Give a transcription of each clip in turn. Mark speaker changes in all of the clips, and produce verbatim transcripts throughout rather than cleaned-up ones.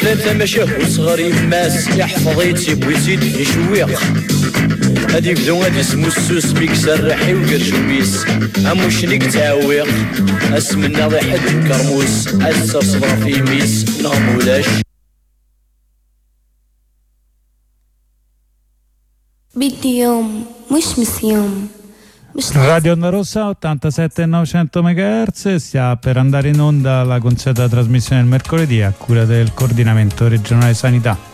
Speaker 1: سلام تماشاه وصغري ماس يحفظ يتيب ويزيد يشويق هادي يبدو غادي اسمو السوس ميك سرحي وقرشو بيس اموش نيك تعويق اسمنا ضي حد كرموس اسر صبر في ميس نغمولاش
Speaker 2: بدي يوم مش مسيوم.
Speaker 3: Radio Onda Rossa ottantasette e novecento megahertz, sta per andare in onda la consueta trasmissione del mercoledì a cura del coordinamento regionale sanità.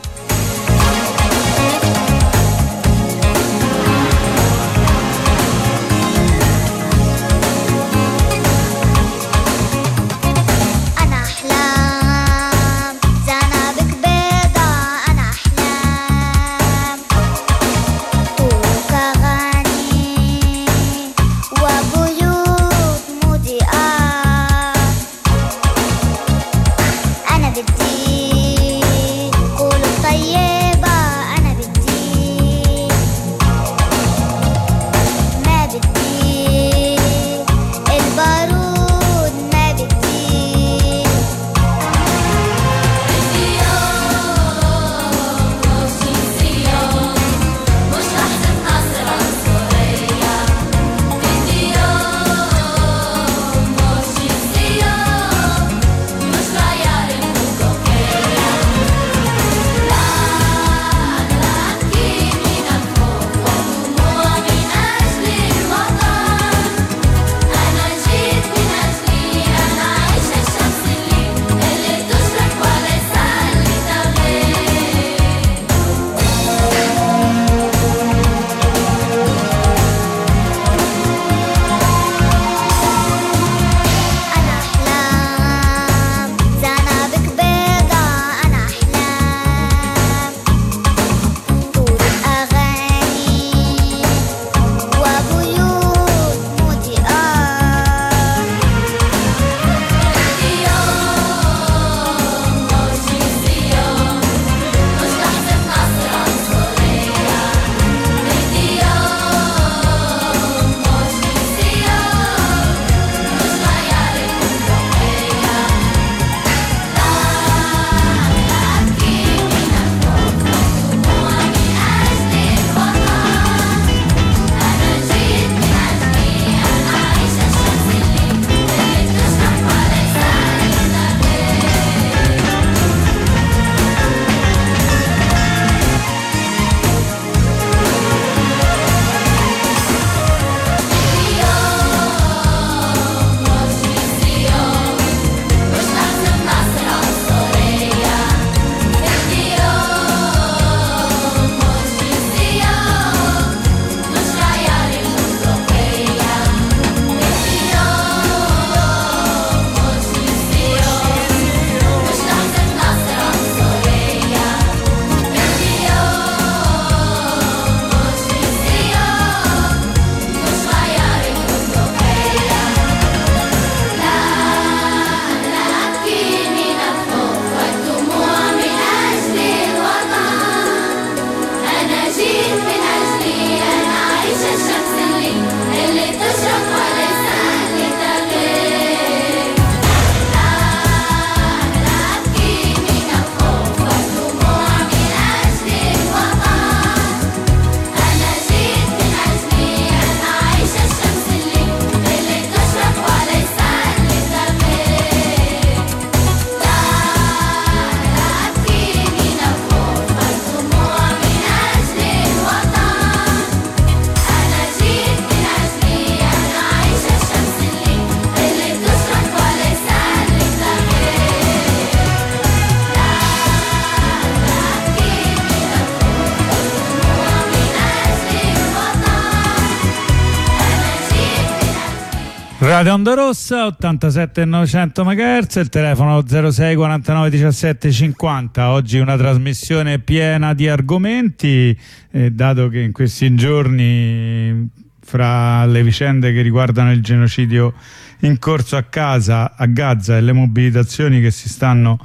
Speaker 3: Radio Onda Rossa ottantasette e novecento megahertz, il telefono zero sei quarantanove diciassette cinquanta. Oggi una trasmissione piena di argomenti, eh, dato che in questi giorni, fra le vicende che riguardano il genocidio in corso a, casa, a Gaza e le mobilitazioni che si stanno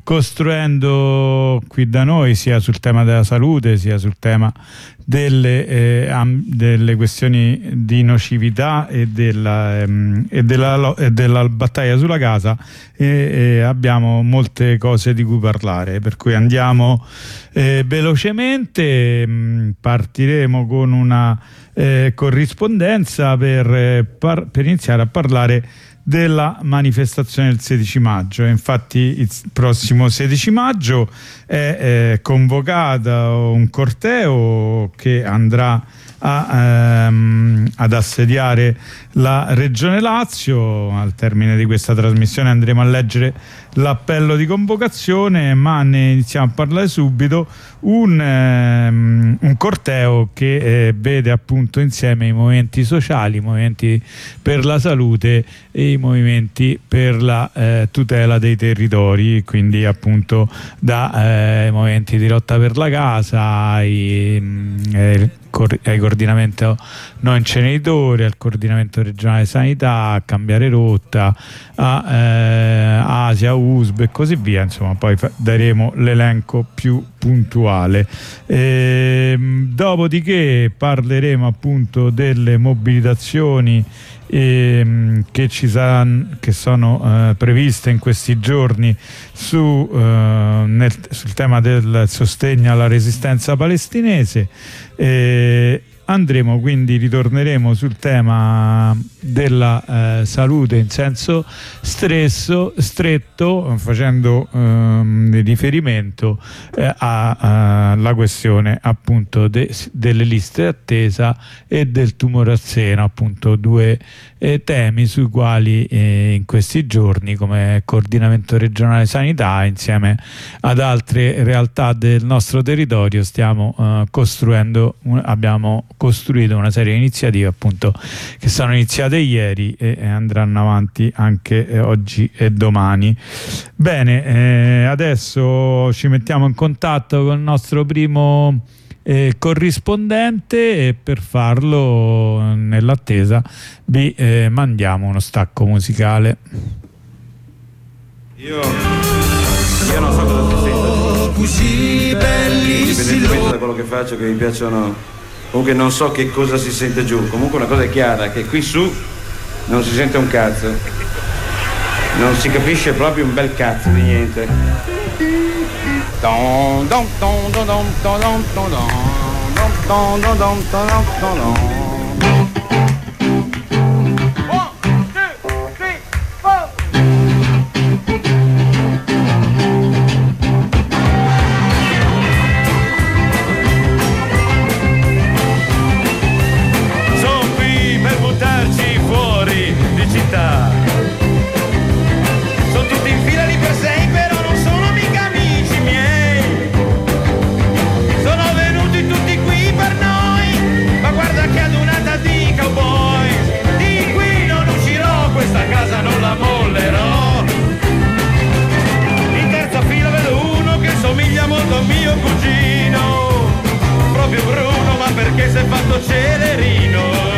Speaker 3: costruendo qui da noi, sia sul tema della salute sia sul tema delle, eh, am, delle questioni di nocività e della, ehm, e della, e della battaglia sulla casa, e, e abbiamo molte cose di cui parlare, per cui andiamo eh, velocemente. Mh, partiremo con una eh, corrispondenza per, eh, par per iniziare a parlare della manifestazione del sedici maggio. Infatti il prossimo sedici maggio è eh, convocato un corteo che andrà a, ehm, ad assediare la Regione Lazio. Al termine di questa trasmissione andremo a leggere l'appello di convocazione, ma ne iniziamo a parlare subito. Un, ehm, un corteo che eh, vede appunto insieme i movimenti sociali, i movimenti per la salute e i movimenti per la eh, tutela dei territori, quindi appunto da eh, movimenti di lotta per la casa ai, eh, ai coordinamento no inceneritori, al coordinamento regionale sanità, a Cambiare Rotta, a eh, Asia, U S B e così via. Insomma, poi daremo l'elenco più puntuale. E, dopodiché parleremo appunto delle mobilitazioni E, che ci saranno, che sono eh, previste in questi giorni su, eh, nel, sul tema del sostegno alla resistenza palestinese. E andremo quindi, ritorneremo sul tema della eh, salute in senso stresso, stretto, facendo ehm, riferimento eh, alla questione appunto de, delle liste d'attesa e del tumore al seno, appunto due eh, temi sui quali eh, in questi giorni come coordinamento regionale sanità insieme ad altre realtà del nostro territorio stiamo eh, costruendo, un, abbiamo costruito una serie di iniziative appunto che sono iniziate ieri e, e andranno avanti anche eh, oggi e domani. Bene, eh, adesso ci mettiamo in contatto con il nostro primo eh, corrispondente e per farlo, nell'attesa, vi eh, mandiamo uno stacco musicale.
Speaker 4: Io, io non so cosa si sente, così bellissimo, indipendentemente da quello che faccio, che mi piacciono. Comunque non so che cosa si sente giù. Comunque una cosa è chiara, che qui su non si sente un cazzo. Non si capisce proprio un bel cazzo di niente. Don don don don don don don don don don don don don.
Speaker 5: Sono tutti in fila lì per sei, però non sono mica amici miei. Sono venuti tutti qui per noi, ma guarda che adunata di cowboy. Di qui non uscirò, questa casa non la mollerò. In terza fila vedo uno che somiglia molto a mio cugino, proprio Bruno, ma perché si è fatto celerino.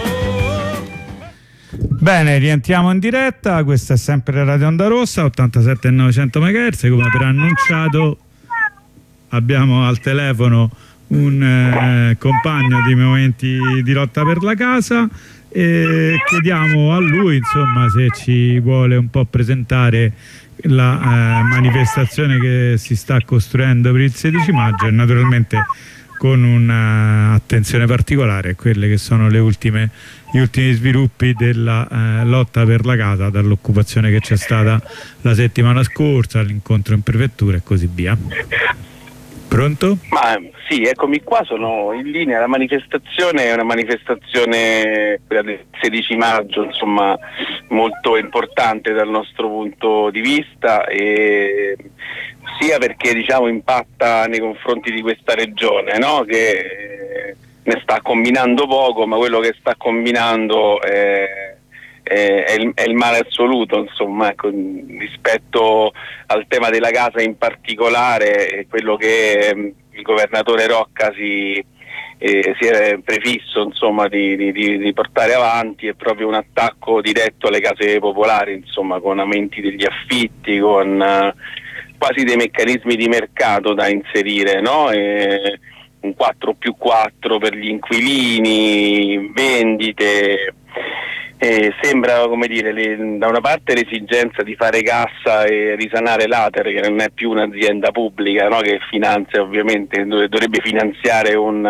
Speaker 3: Bene, rientriamo in diretta, questa è sempre Radio Onda Rossa, ottantasette e novecento megahertz, come preannunciato abbiamo al telefono un eh, compagno di movimenti di lotta per la casa e chiediamo a lui insomma se ci vuole un po' presentare la eh, manifestazione che si sta costruendo per il sedici maggio e naturalmente con un'attenzione particolare a quelle che sono le ultime, gli ultimi sviluppi della eh, lotta per la casa, dall'occupazione che c'è stata la settimana scorsa, all'incontro in prefettura e così via. Pronto?
Speaker 6: Ma sì, eccomi qua, sono in linea. La manifestazione è una manifestazione, quella del sedici maggio, insomma, molto importante dal nostro punto di vista, e sia perché diciamo impatta nei confronti di questa regione, no? Che ne sta combinando poco, ma quello che sta combinando è, è, è, il, è il male assoluto, insomma, ecco, rispetto al tema della casa in particolare, è quello che il governatore Rocca si, eh, si è prefisso, insomma, di, di, di portare avanti, è proprio un attacco diretto alle case popolari, insomma, con aumenti degli affitti, con quasi dei meccanismi di mercato da inserire, no? E un quattro più quattro per gli inquilini, vendite. Eh, sembra, come dire, le, da una parte l'esigenza di fare cassa e risanare l'Ater, che non è più un'azienda pubblica, no? Che finanzia, ovviamente dovrebbe finanziare un,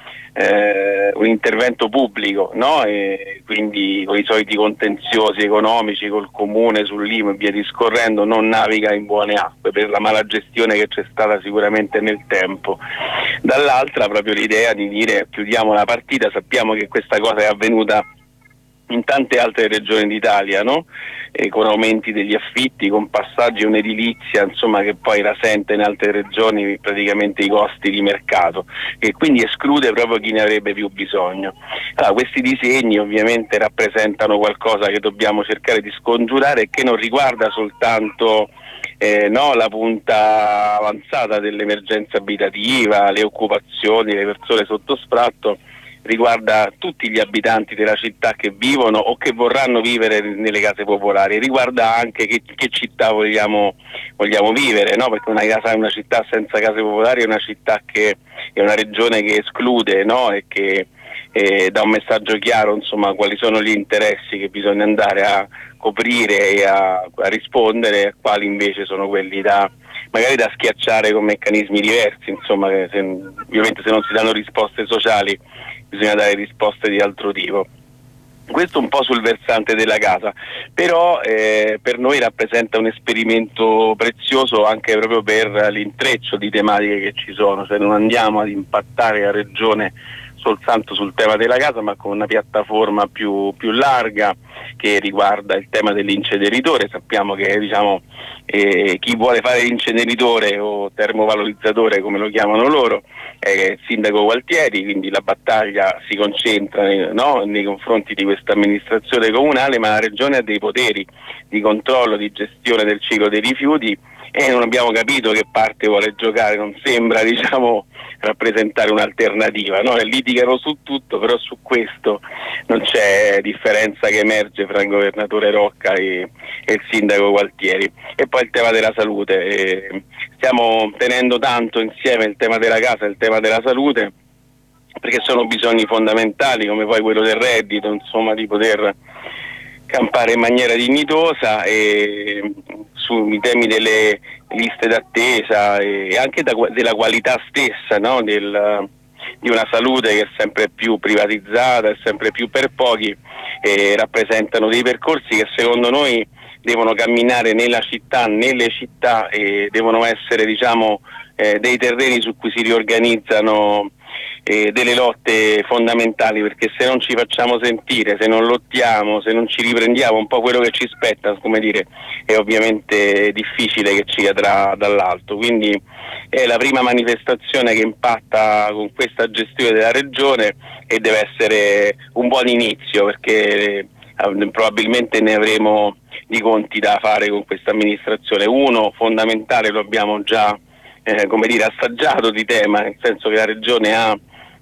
Speaker 6: eh, un intervento pubblico, no? E quindi con i soliti contenziosi economici col comune sull'I M U e via discorrendo non naviga in buone acque per la mala gestione che c'è stata sicuramente nel tempo. Dall'altra proprio l'idea di dire chiudiamo la partita, sappiamo che questa cosa è avvenuta in tante altre regioni d'Italia, no? E con aumenti degli affitti, con passaggi a un'edilizia, insomma, che poi rasenta in altre regioni praticamente i costi di mercato, e quindi esclude proprio chi ne avrebbe più bisogno. Allora, questi disegni ovviamente rappresentano qualcosa che dobbiamo cercare di scongiurare e che non riguarda soltanto eh, no, la punta avanzata dell'emergenza abitativa, le occupazioni, le persone sotto sfratto, riguarda tutti gli abitanti della città che vivono o che vorranno vivere nelle case popolari, riguarda anche che, che città vogliamo, vogliamo vivere, no? Perché una, casa, una città senza case popolari è una città che è una regione che esclude, no? E che eh, dà un messaggio chiaro, insomma, quali sono gli interessi che bisogna andare a coprire e a, a rispondere, quali invece sono quelli da magari da schiacciare con meccanismi diversi, insomma, che se, ovviamente se non si danno risposte sociali bisogna dare risposte di altro tipo. Questo un po' sul versante della casa, però eh, per noi rappresenta un esperimento prezioso anche proprio per l'intreccio di tematiche che ci sono, cioè non andiamo ad impattare la regione soltanto sul tema della casa, ma con una piattaforma più, più larga che riguarda il tema dell'inceneritore. Sappiamo che, diciamo, eh, chi vuole fare l'inceneritore o termovalorizzatore, come lo chiamano loro, è il sindaco Gualtieri, quindi la battaglia si concentra, no, nei confronti di questa amministrazione comunale, ma la regione ha dei poteri di controllo, di gestione del ciclo dei rifiuti, e non abbiamo capito che parte vuole giocare. Non sembra, diciamo, rappresentare un'alternativa, no? Litigano su tutto, però su questo non c'è differenza che emerge fra il governatore Rocca e, e il sindaco Gualtieri. E poi il tema della salute, eh, stiamo tenendo tanto insieme il tema della casa e il tema della salute, perché sono bisogni fondamentali, come poi quello del reddito, insomma, di poter campare in maniera dignitosa, e sui temi delle liste d'attesa e anche da, della qualità stessa, no? Del, di una salute che è sempre più privatizzata, è sempre più per pochi, e rappresentano dei percorsi che secondo noi devono camminare nella città, nelle città, e devono essere, diciamo, eh, dei terreni su cui si riorganizzano eh, delle lotte fondamentali, perché se non ci facciamo sentire, se non lottiamo, se non ci riprendiamo un po' quello che ci spetta, come dire, è ovviamente difficile che ci cadrà dall'alto. Quindi è la prima manifestazione che impatta con questa gestione della regione e deve essere un buon inizio, perché eh, probabilmente ne avremo di conti da fare con questa amministrazione. Uno fondamentale, lo abbiamo già eh, come dire, assaggiato di tema, nel senso che la regione ha,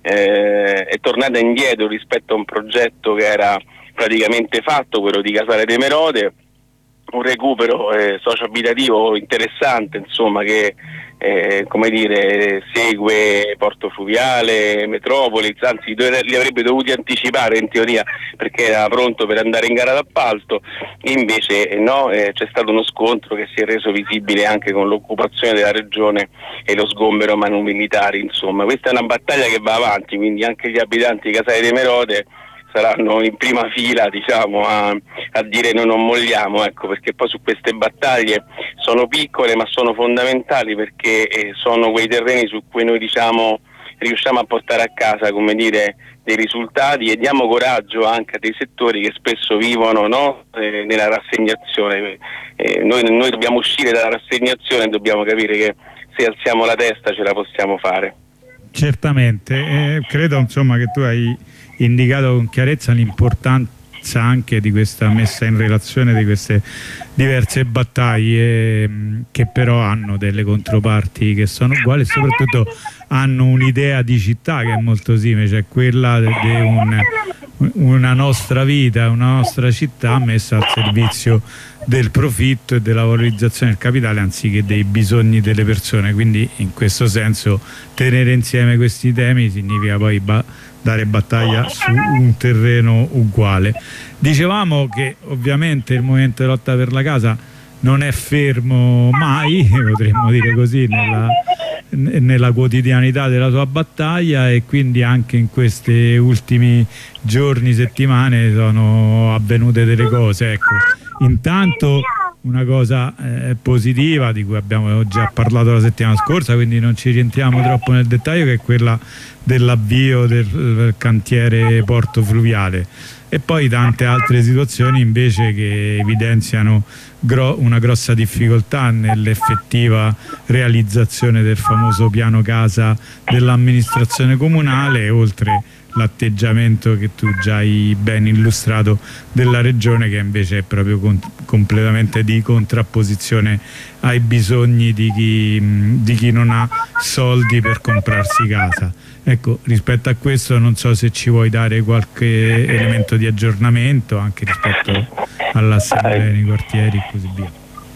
Speaker 6: eh, è tornata indietro rispetto a un progetto che era praticamente fatto, quello di Casale de Merode, un recupero eh, socio-abitativo interessante, insomma, che eh, come dire, segue Porto Fluviale, Metropolis, anzi li avrebbe dovuti anticipare in teoria, perché era pronto per andare in gara d'appalto. Invece eh, no, eh, c'è stato uno scontro che si è reso visibile anche con l'occupazione della regione e lo sgombero a manu militari. Insomma, questa è una battaglia che va avanti, quindi anche gli abitanti di Casale de Merode saranno in prima fila, diciamo, a, a dire noi non molliamo, ecco, perché poi su queste battaglie sono piccole ma sono fondamentali, perché eh, sono quei terreni su cui noi, diciamo, riusciamo a portare a casa, come dire, dei risultati, e diamo coraggio anche a dei settori che spesso vivono, no, eh, nella rassegnazione. Eh, noi, noi dobbiamo uscire dalla rassegnazione e dobbiamo capire che se alziamo la testa ce la possiamo fare.
Speaker 3: Certamente, eh, credo, insomma, che tu hai indicato con chiarezza l'importanza anche di questa messa in relazione di queste diverse battaglie, mh, che però hanno delle controparti che sono uguali e soprattutto hanno un'idea di città che è molto simile, cioè quella di un una nostra vita, una nostra città messa al servizio del profitto e della valorizzazione del capitale anziché dei bisogni delle persone. Quindi in questo senso tenere insieme questi temi significa poi ba dare battaglia su un terreno uguale. Dicevamo che ovviamente il movimento di lotta per la casa non è fermo mai, potremmo dire così, nella, nella quotidianità della sua battaglia, e quindi anche in questi ultimi giorni, settimane sono avvenute delle cose. Ecco, intanto una cosa eh, positiva di cui abbiamo già parlato la settimana scorsa, quindi non ci rientriamo troppo nel dettaglio, che è quella dell'avvio del, del cantiere porto fluviale, e poi tante altre situazioni invece che evidenziano gro una grossa difficoltà nell'effettiva realizzazione del famoso piano casa dell'amministrazione comunale, oltre l'atteggiamento che tu già hai ben illustrato della regione, che invece è proprio completamente di contrapposizione ai bisogni di chi, di chi non ha soldi per comprarsi casa. Ecco, rispetto a questo non so se ci vuoi dare qualche elemento di aggiornamento anche rispetto all'assemblea nei quartieri e così via.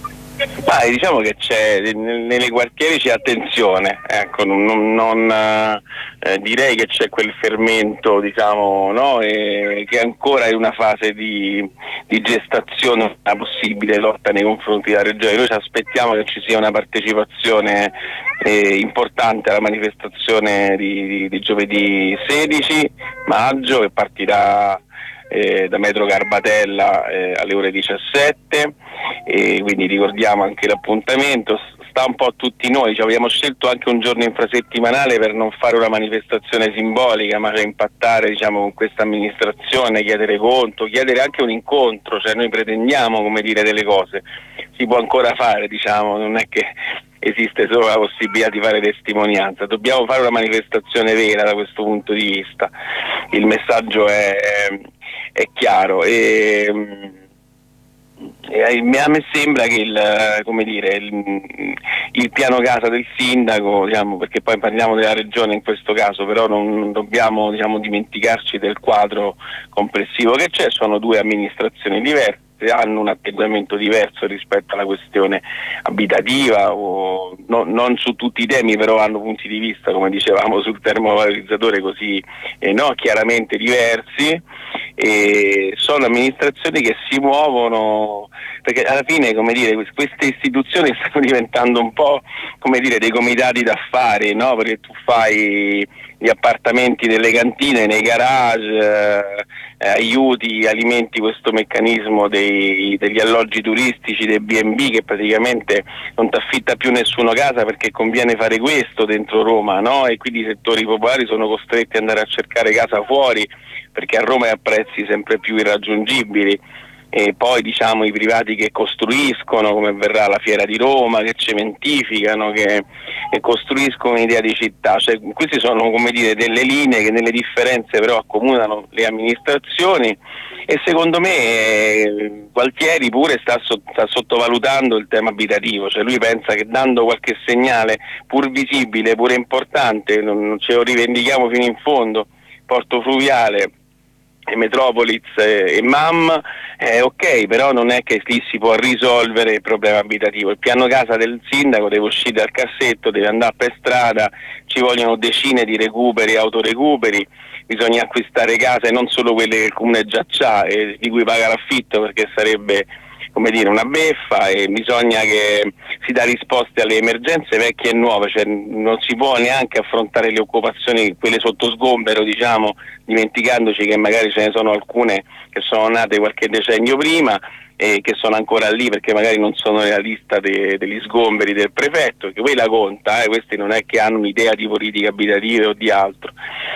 Speaker 6: Ah, diciamo che c'è nelle quartieri c'è attenzione, ecco, non, non eh, direi che c'è quel fermento, diciamo, no, e che ancora è una fase di, di gestazione una possibile lotta nei confronti della regione. Noi ci aspettiamo che ci sia una partecipazione eh, importante alla manifestazione di, di, di giovedì sedici maggio, che partirà Eh, da Metro Garbatella eh, alle ore diciassette, e quindi ricordiamo anche l'appuntamento. Sta un po' a tutti noi, cioè, abbiamo scelto anche un giorno infrasettimanale per non fare una manifestazione simbolica, ma cioè impattare, diciamo, con questa amministrazione, chiedere conto, chiedere anche un incontro, cioè noi pretendiamo, come dire, delle cose, si può ancora fare, diciamo, non è che esiste solo la possibilità di fare testimonianza, dobbiamo fare una manifestazione vera da questo punto di vista. Il messaggio è, è chiaro e, e a me sembra che il, come dire, il, il piano casa del sindaco, diciamo, perché poi parliamo della regione in questo caso, però non dobbiamo, diciamo, dimenticarci del quadro complessivo che c'è. Sono due amministrazioni diverse, hanno un atteggiamento diverso rispetto alla questione abitativa, o no, non su tutti i temi, però hanno punti di vista, come dicevamo, sul termovalorizzatore così eh, no, chiaramente diversi, e sono amministrazioni che si muovono, perché alla fine, come dire, queste istituzioni stanno diventando un po', come dire, dei comitati d'affari, no? Perché tu fai gli appartamenti delle cantine nei garage, eh, aiuti, alimenti questo meccanismo dei, degli alloggi turistici, dei B and B, che praticamente non ti affitta più nessuno casa perché conviene fare questo dentro Roma, no? E quindi i settori popolari sono costretti ad andare a cercare casa fuori, perché a Roma è a prezzi sempre più irraggiungibili. E poi, diciamo, i privati che costruiscono, come verrà la Fiera di Roma, che cementificano, che, che costruiscono un'idea di città. Cioè, queste sono, come dire, delle linee che nelle differenze però accomunano le amministrazioni, e secondo me eh, Gualtieri pure sta, so, sta sottovalutando il tema abitativo. Cioè, lui pensa che dando qualche segnale pur visibile, pure importante, non, non ce lo rivendichiamo fino in fondo, porto fluviale e Metropolis e, e M A M, eh, ok, però non è che lì si può risolvere il problema abitativo. Il piano casa del sindaco deve uscire dal cassetto, deve andare per strada, ci vogliono decine di recuperi, autorecuperi, bisogna acquistare case, non solo quelle che il comune già c'ha e di cui paga l'affitto, perché sarebbe, come dire, una beffa, e bisogna che si dà risposte alle emergenze vecchie e nuove. Cioè, non si può neanche affrontare le occupazioni, quelle sotto sgombero, diciamo, dimenticandoci che magari ce ne sono alcune che sono nate qualche decennio prima e che sono ancora lì perché magari non sono nella lista de degli sgomberi del prefetto, che quella conta, eh, questi non è che hanno un'idea di politica abitativa o di altro.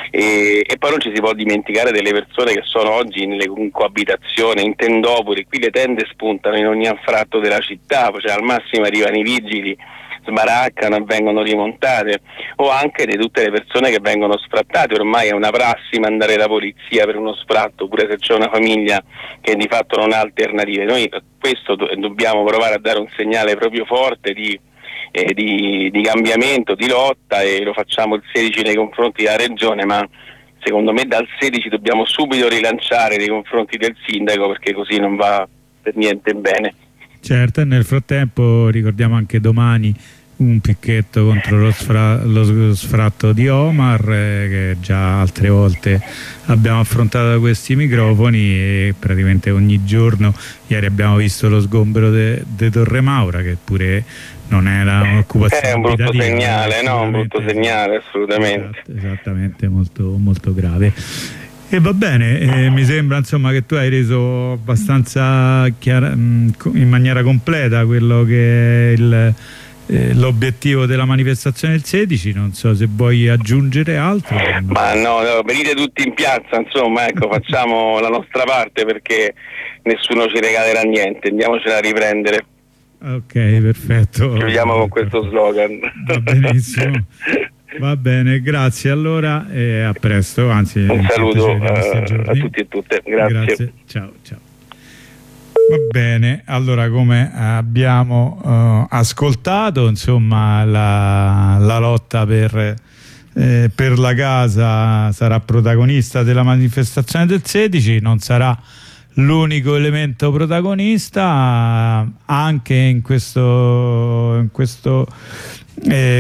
Speaker 6: E, e poi non ci si può dimenticare delle persone che sono oggi nelle in coabitazione, in tendopoli. Qui le tende spuntano in ogni anfratto della città, cioè al massimo arrivano i vigili, sbaraccano e vengono rimontate, o anche di tutte le persone che vengono sfrattate. Ormai è una prassi mandare la polizia per uno sfratto, pure se c'è una famiglia che di fatto non ha alternative. Noi questo do dobbiamo provare a dare un segnale proprio forte di, eh, di, di cambiamento, di lotta, e lo facciamo il sedici nei confronti della regione, ma secondo me dal sedici dobbiamo subito rilanciare nei confronti del sindaco, perché così non va per niente bene.
Speaker 3: Certo, e nel frattempo ricordiamo anche domani un picchetto contro lo, sfra lo sfratto di Omar, eh, che già altre volte abbiamo affrontato da questi microfoni, e praticamente ogni giorno. Ieri abbiamo visto lo sgombero di Torre Maura, che pure non era un'occupazione.
Speaker 6: È un brutto segnale, no? Un brutto segnale, assolutamente.
Speaker 3: Esatto, esattamente, molto, molto grave. E va bene, eh, mi sembra insomma che tu hai reso abbastanza chiara, mh, in maniera completa quello che è il Eh, l'obiettivo della manifestazione del sedici. Non so se vuoi aggiungere altro.
Speaker 6: Ma no, no, venite tutti in piazza, insomma, ecco, facciamo la nostra parte, perché nessuno ci regalerà niente, andiamocela a riprendere.
Speaker 3: Ok, perfetto.
Speaker 6: Chiudiamo con questo slogan.
Speaker 3: Va benissimo. Va bene, grazie allora e a presto, anzi
Speaker 6: un saluto uh, a tutti e tutte. Grazie.
Speaker 3: Grazie. Ciao, ciao. Va bene, allora come abbiamo uh, ascoltato, insomma la, la lotta per, eh, per la casa sarà protagonista della manifestazione del sedici, non sarà l'unico elemento protagonista, anche in questo, in questo eh,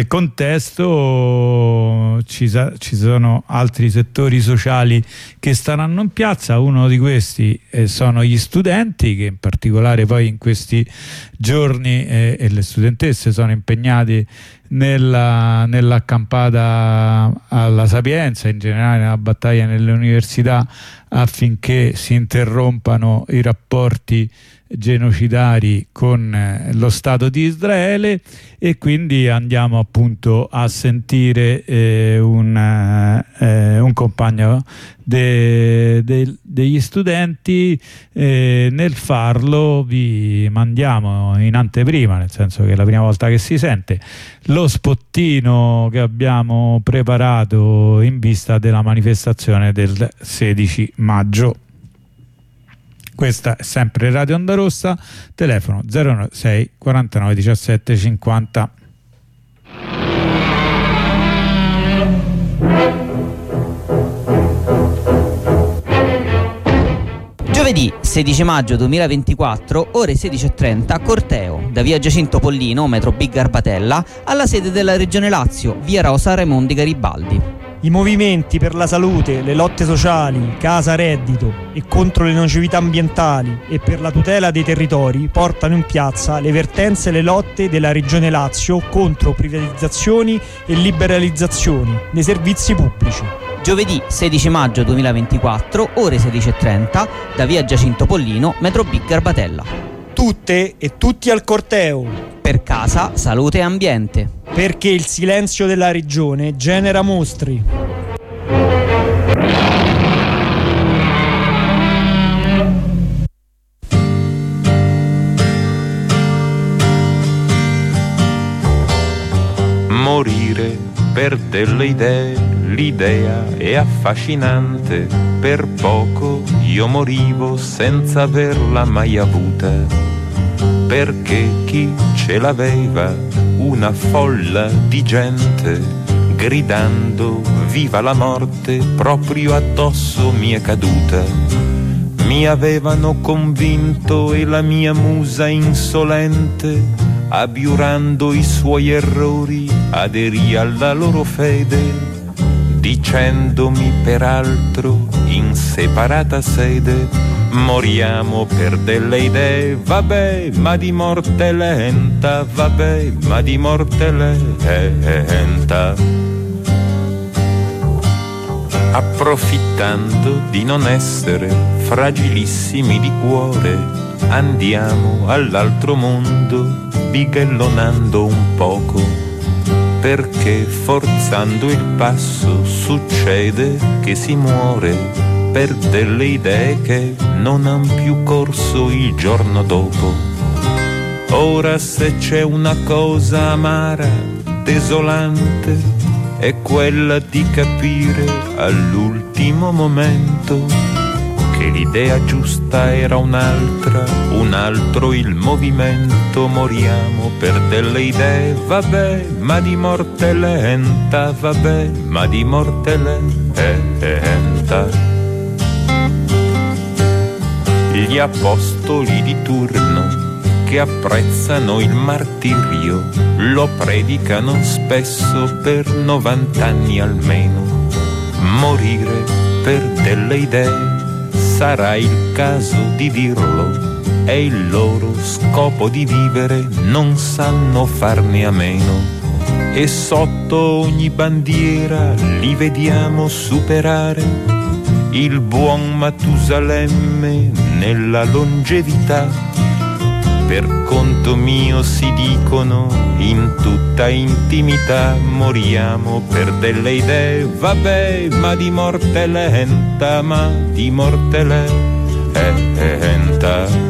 Speaker 3: contesto ci, ci sono altri settori sociali che staranno in piazza. Uno di questi eh, sono gli studenti, che in particolare poi in questi giorni eh, e le studentesse sono impegnati nella, nell'accampata alla Sapienza, in generale nella battaglia nelle università, affinché si interrompano i rapporti genocidari con eh, lo Stato di Israele. E quindi andiamo appunto a sentire eh, un, eh, un compagno de, de, degli studenti. Eh, nel farlo vi mandiamo in anteprima, nel senso che è la prima volta che si sente, lo spottino che abbiamo preparato in vista della manifestazione del sedici maggio. Questa è sempre Radio Onda Rossa, telefono zero sei quarantanove diciassette cinquanta.
Speaker 7: Giovedì sedici maggio duemilaventiquattro, ore sedici e trenta, corteo da via Giacinto Pollino, metro B Garbatella, alla sede della Regione Lazio, via Rosa Raimondi Garibaldi.
Speaker 8: I movimenti per la salute, le lotte sociali, casa reddito e contro le nocività ambientali e per la tutela dei territori portano in piazza le vertenze e le lotte della Regione Lazio contro privatizzazioni e liberalizzazioni dei servizi pubblici.
Speaker 7: Giovedì sedici maggio duemilaventiquattro, ore sedici e trenta, da via Giacinto Pollino, metro B Garbatella.
Speaker 8: Tutte e tutti al corteo.
Speaker 7: Per casa, salute e ambiente.
Speaker 8: Perché il silenzio della regione genera mostri.
Speaker 9: Morire per delle idee, l'idea è affascinante. Per poco io morivo senza averla mai avuta. Perché chi ce l'aveva, una folla di gente, gridando viva la morte, proprio addosso mi è caduta. Mi avevano convinto e la mia musa insolente, abiurando i suoi errori, aderì alla loro fede, dicendomi peraltro in separata sede: moriamo per delle idee, vabbè, ma di morte lenta, vabbè, ma di morte lenta. Approfittando di non essere fragilissimi di cuore, andiamo all'altro mondo, bighellonando un poco, perché forzando il passo succede che si muore per delle idee che non han più corso il giorno dopo. Ora se c'è una cosa amara, desolante, è quella di capire all'ultimo momento che l'idea giusta era un'altra, un altro il movimento. Moriamo per delle idee, vabbè, ma di morte lenta, vabbè, ma di morte lenta. Gli apostoli di turno che apprezzano il martirio lo predicano spesso per novant'anni almeno. Morire per delle idee sarà il caso di dirlo, è il loro scopo di vivere, non sanno farne a meno. E sotto ogni bandiera li vediamo superare il buon Matusalemme nella longevità. Per conto mio si dicono in tutta intimità, moriamo per delle idee, vabbè, ma di morte lenta, ma di morte lenta.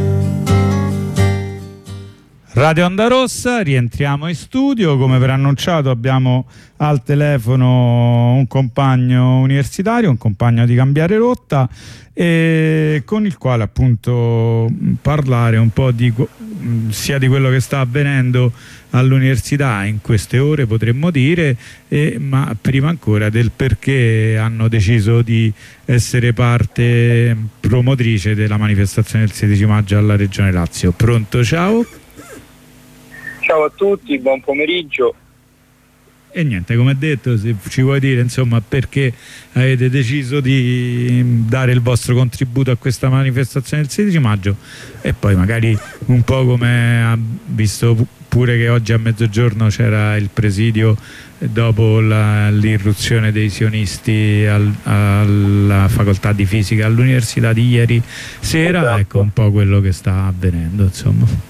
Speaker 3: Radio Onda Rossa, rientriamo in studio. Come preannunciato abbiamo al telefono un compagno universitario, un compagno di Cambiare Rotta, e con il quale appunto parlare un po' di sia di quello che sta avvenendo all'università in queste ore, potremmo dire, e, ma prima ancora del perché hanno deciso di essere parte promotrice della manifestazione del sedici maggio alla Regione Lazio. Pronto, ciao?
Speaker 10: Ciao a tutti, buon pomeriggio.
Speaker 3: E niente, come detto, se ci vuoi dire insomma perché avete deciso di dare il vostro contributo a questa manifestazione del sedici maggio, e poi magari un po' come ha visto pure che oggi a mezzogiorno c'era il presidio dopo l'irruzione dei sionisti al, alla facoltà di fisica all'università di ieri sera. Esatto. Ecco un po' quello che sta avvenendo, insomma.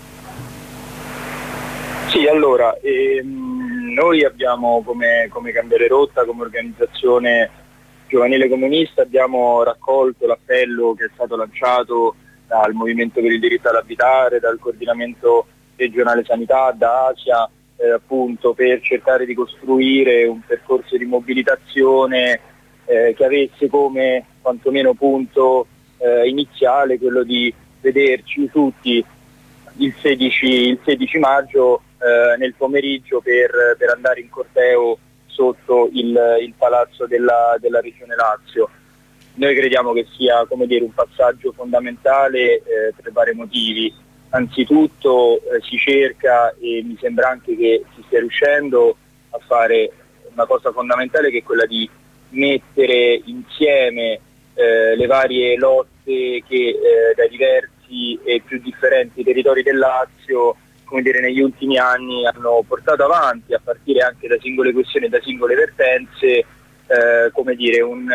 Speaker 10: Sì, allora, ehm, noi abbiamo come, come Cambiare Rotta, come organizzazione giovanile comunista, abbiamo raccolto l'appello che è stato lanciato dal Movimento per il Diritto all'Abitare, dal Coordinamento Regionale Sanità, da Asia, eh, appunto per cercare di costruire un percorso di mobilitazione eh, che avesse come quantomeno punto eh, iniziale quello di vederci tutti il sedici, il sedici maggio eh, nel pomeriggio per, per andare in corteo sotto il, il palazzo della, della Regione Lazio. Noi crediamo che sia, come dire, un passaggio fondamentale eh, per vari motivi. Anzitutto eh, si cerca, e mi sembra anche che si stia riuscendo a fare una cosa fondamentale, che è quella di mettere insieme eh, le varie lotte che eh, dai diversi e più differenti territori del Lazio, come dire, negli ultimi anni hanno portato avanti, a partire anche da singole questioni, da singole vertenze, eh, come dire, un,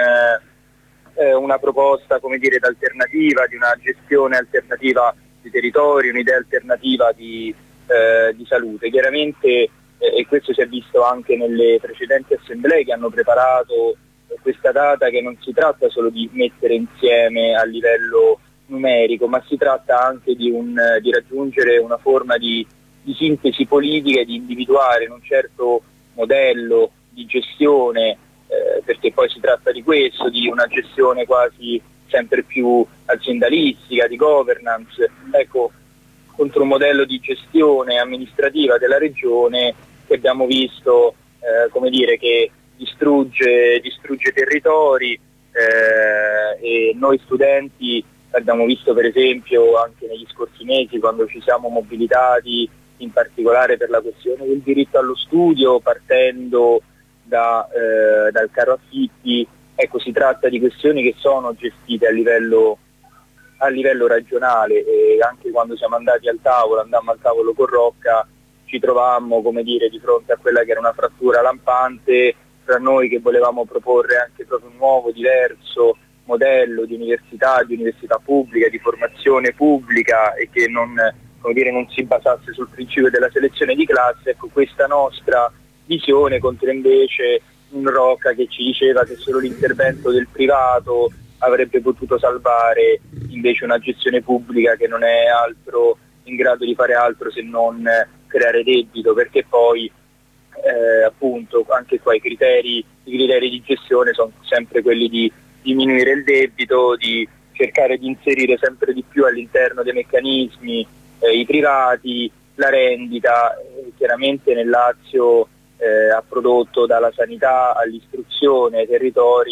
Speaker 10: eh, una proposta, come dire, d'alternativa, di una gestione alternativa dei territori, un'idea alternativa di, eh, di salute. Chiaramente, eh, e questo si è visto anche nelle precedenti assemblee che hanno preparato eh, questa data, che non si tratta solo di mettere insieme a livello numerico, ma si tratta anche di, un, di raggiungere una forma di, di sintesi politica e di individuare un certo modello di gestione, eh, perché poi si tratta di questo, di una gestione quasi sempre più aziendalistica, di governance, ecco, contro un modello di gestione amministrativa della regione che abbiamo visto, eh, come dire, che distrugge, distrugge territori, eh, e noi studenti abbiamo visto per esempio anche negli scorsi mesi, quando ci siamo mobilitati in particolare per la questione del diritto allo studio, partendo da, eh, dal caro affitti. Ecco, si tratta di questioni che sono gestite a livello, a livello regionale, e anche quando siamo andati al tavolo, andammo al tavolo con Rocca, ci trovammo, come dire, di fronte a quella che era una frattura lampante tra noi che volevamo proporre anche proprio un nuovo, diverso modello di università, di università pubblica, di formazione pubblica, e che non, come dire, non si basasse sul principio della selezione di classe. Ecco, questa nostra visione contro invece un Rocca che ci diceva che solo l'intervento del privato avrebbe potuto salvare invece una gestione pubblica che non è altro in grado di fare altro se non creare debito, perché poi eh, appunto anche qua i criteri, i criteri di gestione sono sempre quelli di diminuire il debito, di cercare di inserire sempre di più all'interno dei meccanismi eh, i privati, la rendita. Eh, chiaramente nel Lazio eh, ha prodotto dalla sanità all'istruzione, ai territori,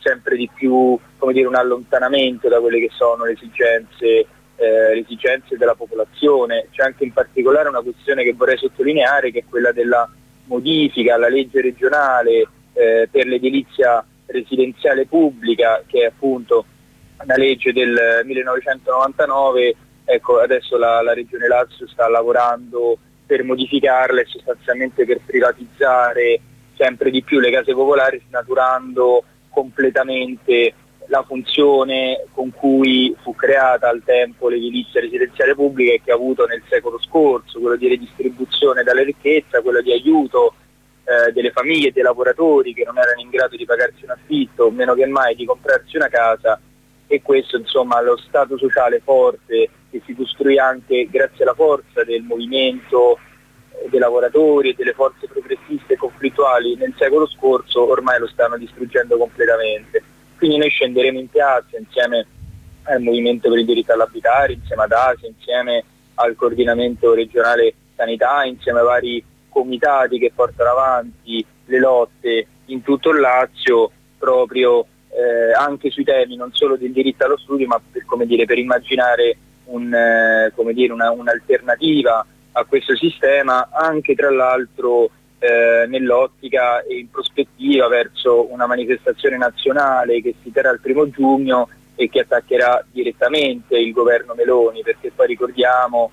Speaker 10: sempre di più, come dire, un allontanamento da quelle che sono le esigenze, eh, le esigenze della popolazione. C'è anche in particolare una questione che vorrei sottolineare, che è quella della modifica alla legge regionale eh, per l'edilizia residenziale pubblica, che è appunto una legge del millenovecentonovantanove. Ecco, adesso la, la Regione Lazio sta lavorando per modificarla e sostanzialmente per privatizzare sempre di più le case popolari, snaturando completamente la funzione con cui fu creata al tempo l'edilizia residenziale pubblica e che ha avuto nel secolo scorso, quello di redistribuzione della ricchezza, quello di aiuto eh, delle famiglie e dei lavoratori che non erano in grado di pagarsi un affitto, meno che mai di comprarsi una casa. E questo, insomma, lo stato sociale forte che si costruì anche grazie alla forza del movimento dei lavoratori e delle forze progressiste e conflittuali nel secolo scorso, ormai lo stanno distruggendo completamente. Quindi noi scenderemo in piazza insieme al Movimento per il diritto all'abitare, insieme ad A S I, insieme al Coordinamento regionale sanità, insieme ai vari comitati che portano avanti le lotte in tutto il Lazio, proprio eh, anche sui temi non solo del diritto allo studio, ma per, come dire, per immaginare un, eh, come dire, una, un'alternativa a questo sistema, anche tra l'altro eh, nell'ottica e in prospettiva verso una manifestazione nazionale che si terrà il primo giugno e che attaccherà direttamente il governo Meloni, perché poi ricordiamo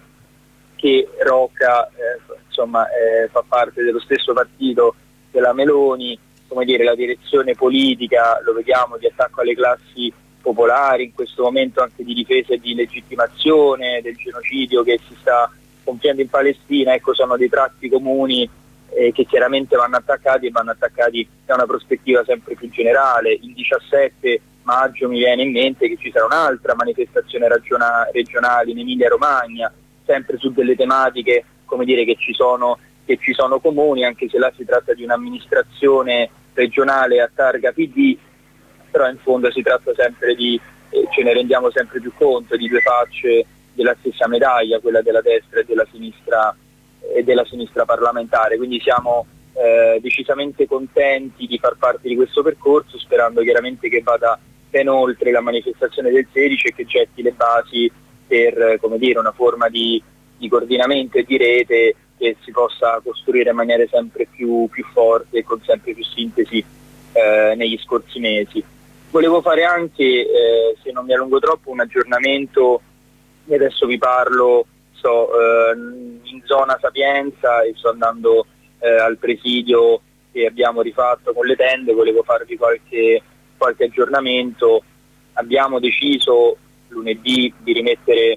Speaker 10: che Rocca eh, insomma, eh, fa parte dello stesso partito della Meloni, come dire, la direzione politica, lo vediamo, di attacco alle classi popolari, in questo momento anche di difesa e di legittimazione del genocidio che si sta compiendo in Palestina. Ecco, sono dei tratti comuni eh, che chiaramente vanno attaccati e vanno attaccati da una prospettiva sempre più generale. Il diciassette maggio mi viene in mente che ci sarà un'altra manifestazione ragiona- regionale in Emilia Romagna, sempre su delle tematiche, come dire, che ci sono, che ci sono comuni, anche se là si tratta di un'amministrazione regionale a targa P D, però in fondo si tratta sempre di, eh, ce ne rendiamo sempre più conto, di due facce della stessa medaglia, quella della destra e della sinistra e della sinistra parlamentare. Quindi siamo eh, decisamente contenti di far parte di questo percorso, sperando chiaramente che vada ben oltre la manifestazione del sedici e che getti le basi per, come dire, una forma di, di coordinamento e di rete che si possa costruire in maniera sempre più, più forte e con sempre più sintesi eh, negli scorsi mesi. Volevo fare anche, eh, se non mi allungo troppo, un aggiornamento. E adesso vi parlo, sto eh, in zona Sapienza e sto andando eh, al presidio che abbiamo rifatto con le tende. Volevo farvi qualche, qualche aggiornamento. Abbiamo deciso lunedì di rimettere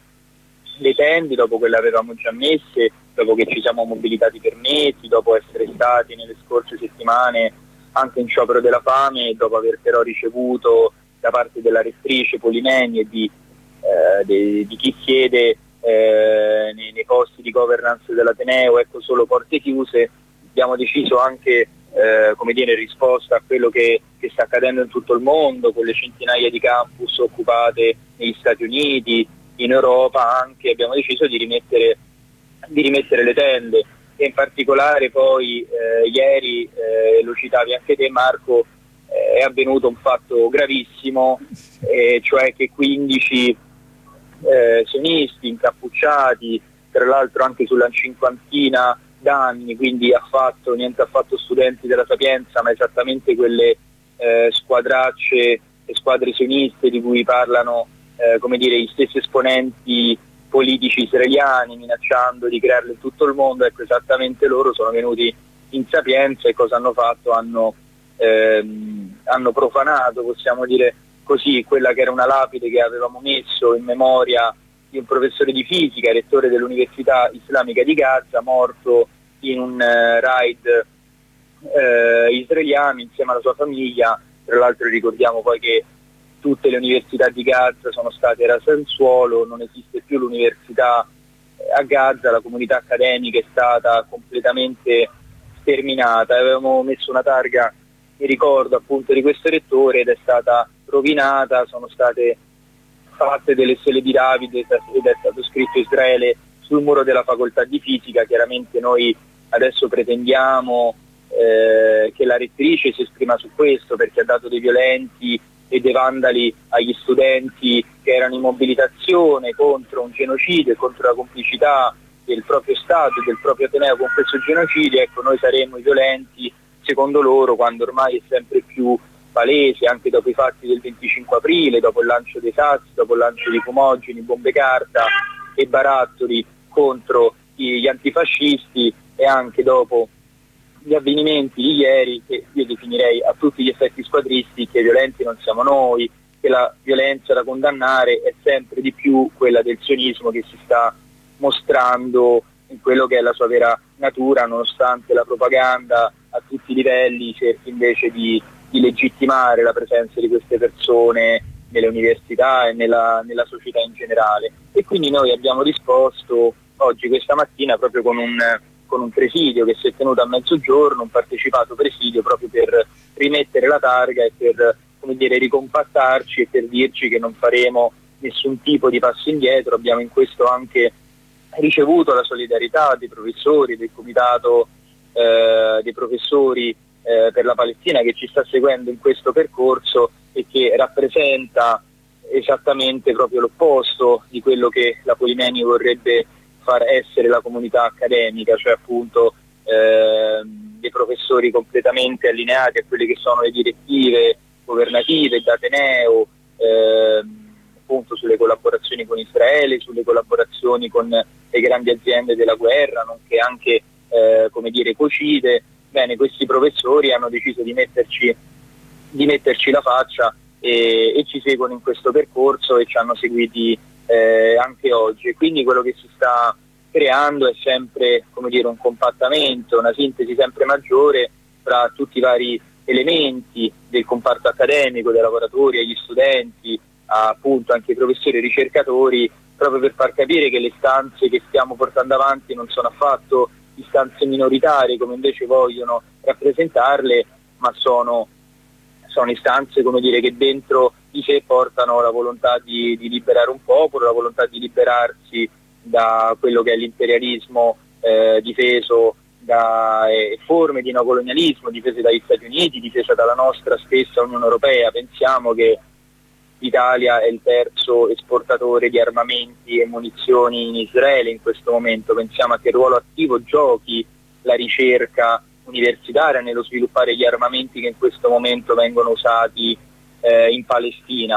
Speaker 10: le tende dopo che le avevamo già messe, dopo che ci siamo mobilitati per mesi, dopo essere stati nelle scorse settimane anche in sciopero della fame e dopo aver però ricevuto da parte della rettrice Polimeni e di Eh, di, di chi siede eh, nei, nei posti di governance dell'Ateneo, ecco, solo porte chiuse. Abbiamo deciso anche eh, come dire, in risposta a quello che, che sta accadendo in tutto il mondo, con le centinaia di campus occupate negli Stati Uniti, in Europa anche, abbiamo deciso di rimettere, di rimettere le tende. E in particolare poi eh, ieri, eh, lo citavi anche te Marco, eh, è avvenuto un fatto gravissimo, eh, cioè che quindici Eh, sionisti incappucciati, tra l'altro anche sulla cinquantina d'anni, quindi affatto, niente affatto studenti della Sapienza, ma esattamente quelle eh, squadracce e squadre sioniste di cui parlano eh, come dire, gli stessi esponenti politici israeliani, minacciando di crearle in tutto il mondo. Ecco, esattamente loro sono venuti in Sapienza e cosa hanno fatto? Hanno, ehm, hanno profanato, possiamo dire così, quella che era una lapide che avevamo messo in memoria di un professore di fisica, rettore dell'Università Islamica di Gaza, morto in un uh, raid uh, israeliano insieme alla sua famiglia. Tra l'altro ricordiamo poi che tutte le università di Gaza sono state rase al suolo, non esiste più l'università a Gaza, la comunità accademica è stata completamente sterminata. Avevamo messo una targa, mi ricordo appunto, di questo rettore ed è stata rovinata, sono state fatte delle stelle di Davide ed è stato scritto Israele sul muro della facoltà di fisica. Chiaramente noi adesso pretendiamo eh, che la rettrice si esprima su questo, perché ha dato dei violenti e dei vandali agli studenti che erano in mobilitazione contro un genocidio e contro la complicità del proprio Stato e del proprio Ateneo con questo genocidio. Ecco, noi saremmo i violenti secondo loro, quando ormai è sempre più palese, anche dopo i fatti del venticinque aprile, dopo il lancio dei sassi, dopo il lancio di fumogeni, bombe carta e barattoli contro gli antifascisti, e anche dopo gli avvenimenti di ieri, che io definirei a tutti gli effetti squadristi, che violenti non siamo noi, che la violenza da condannare è sempre di più quella del sionismo che si sta mostrando in quello che è la sua vera natura, nonostante la propaganda a tutti i livelli cerchi invece di, di legittimare la presenza di queste persone nelle università e nella, nella società in generale. E quindi noi abbiamo risposto oggi, questa mattina, proprio con un con un presidio che si è tenuto a mezzogiorno, un partecipato presidio, proprio per rimettere la targa e per, come dire, ricompattarci e per dirci che non faremo nessun tipo di passo indietro. Abbiamo in questo anche ricevuto la solidarietà dei professori, del comitato eh, dei professori eh, per la Palestina, che ci sta seguendo in questo percorso e che rappresenta esattamente proprio l'opposto di quello che la Polimeni vorrebbe far essere la comunità accademica, cioè appunto eh, dei professori completamente allineati a quelle che sono le direttive governative d'Ateneo, eh, appunto sulle collaborazioni con Israele, sulle collaborazioni con le grandi aziende della guerra, nonché anche eh, come dire cocide. Bene, questi professori hanno deciso di metterci, di metterci la faccia e, e ci seguono in questo percorso e ci hanno seguiti Eh, anche oggi, e quindi quello che si sta creando è sempre, come dire, un compattamento, una sintesi sempre maggiore tra tutti i vari elementi del comparto accademico, dai lavoratori agli studenti, a, appunto anche i professori e i ricercatori, proprio per far capire che le istanze che stiamo portando avanti non sono affatto istanze minoritarie come invece vogliono rappresentarle, ma sono sono istanze, come dire, che dentro di sé portano la volontà di, di liberare un popolo, la volontà di liberarsi da quello che è l'imperialismo eh, difeso da eh, forme di neocolonialismo difese dagli Stati Uniti, difesa dalla nostra stessa Unione Europea. Pensiamo che l'Italia è il terzo esportatore di armamenti e munizioni in Israele in questo momento. Pensiamo a che ruolo attivo giochi la ricerca universitaria nello sviluppare gli armamenti che in questo momento vengono usati eh, in Palestina,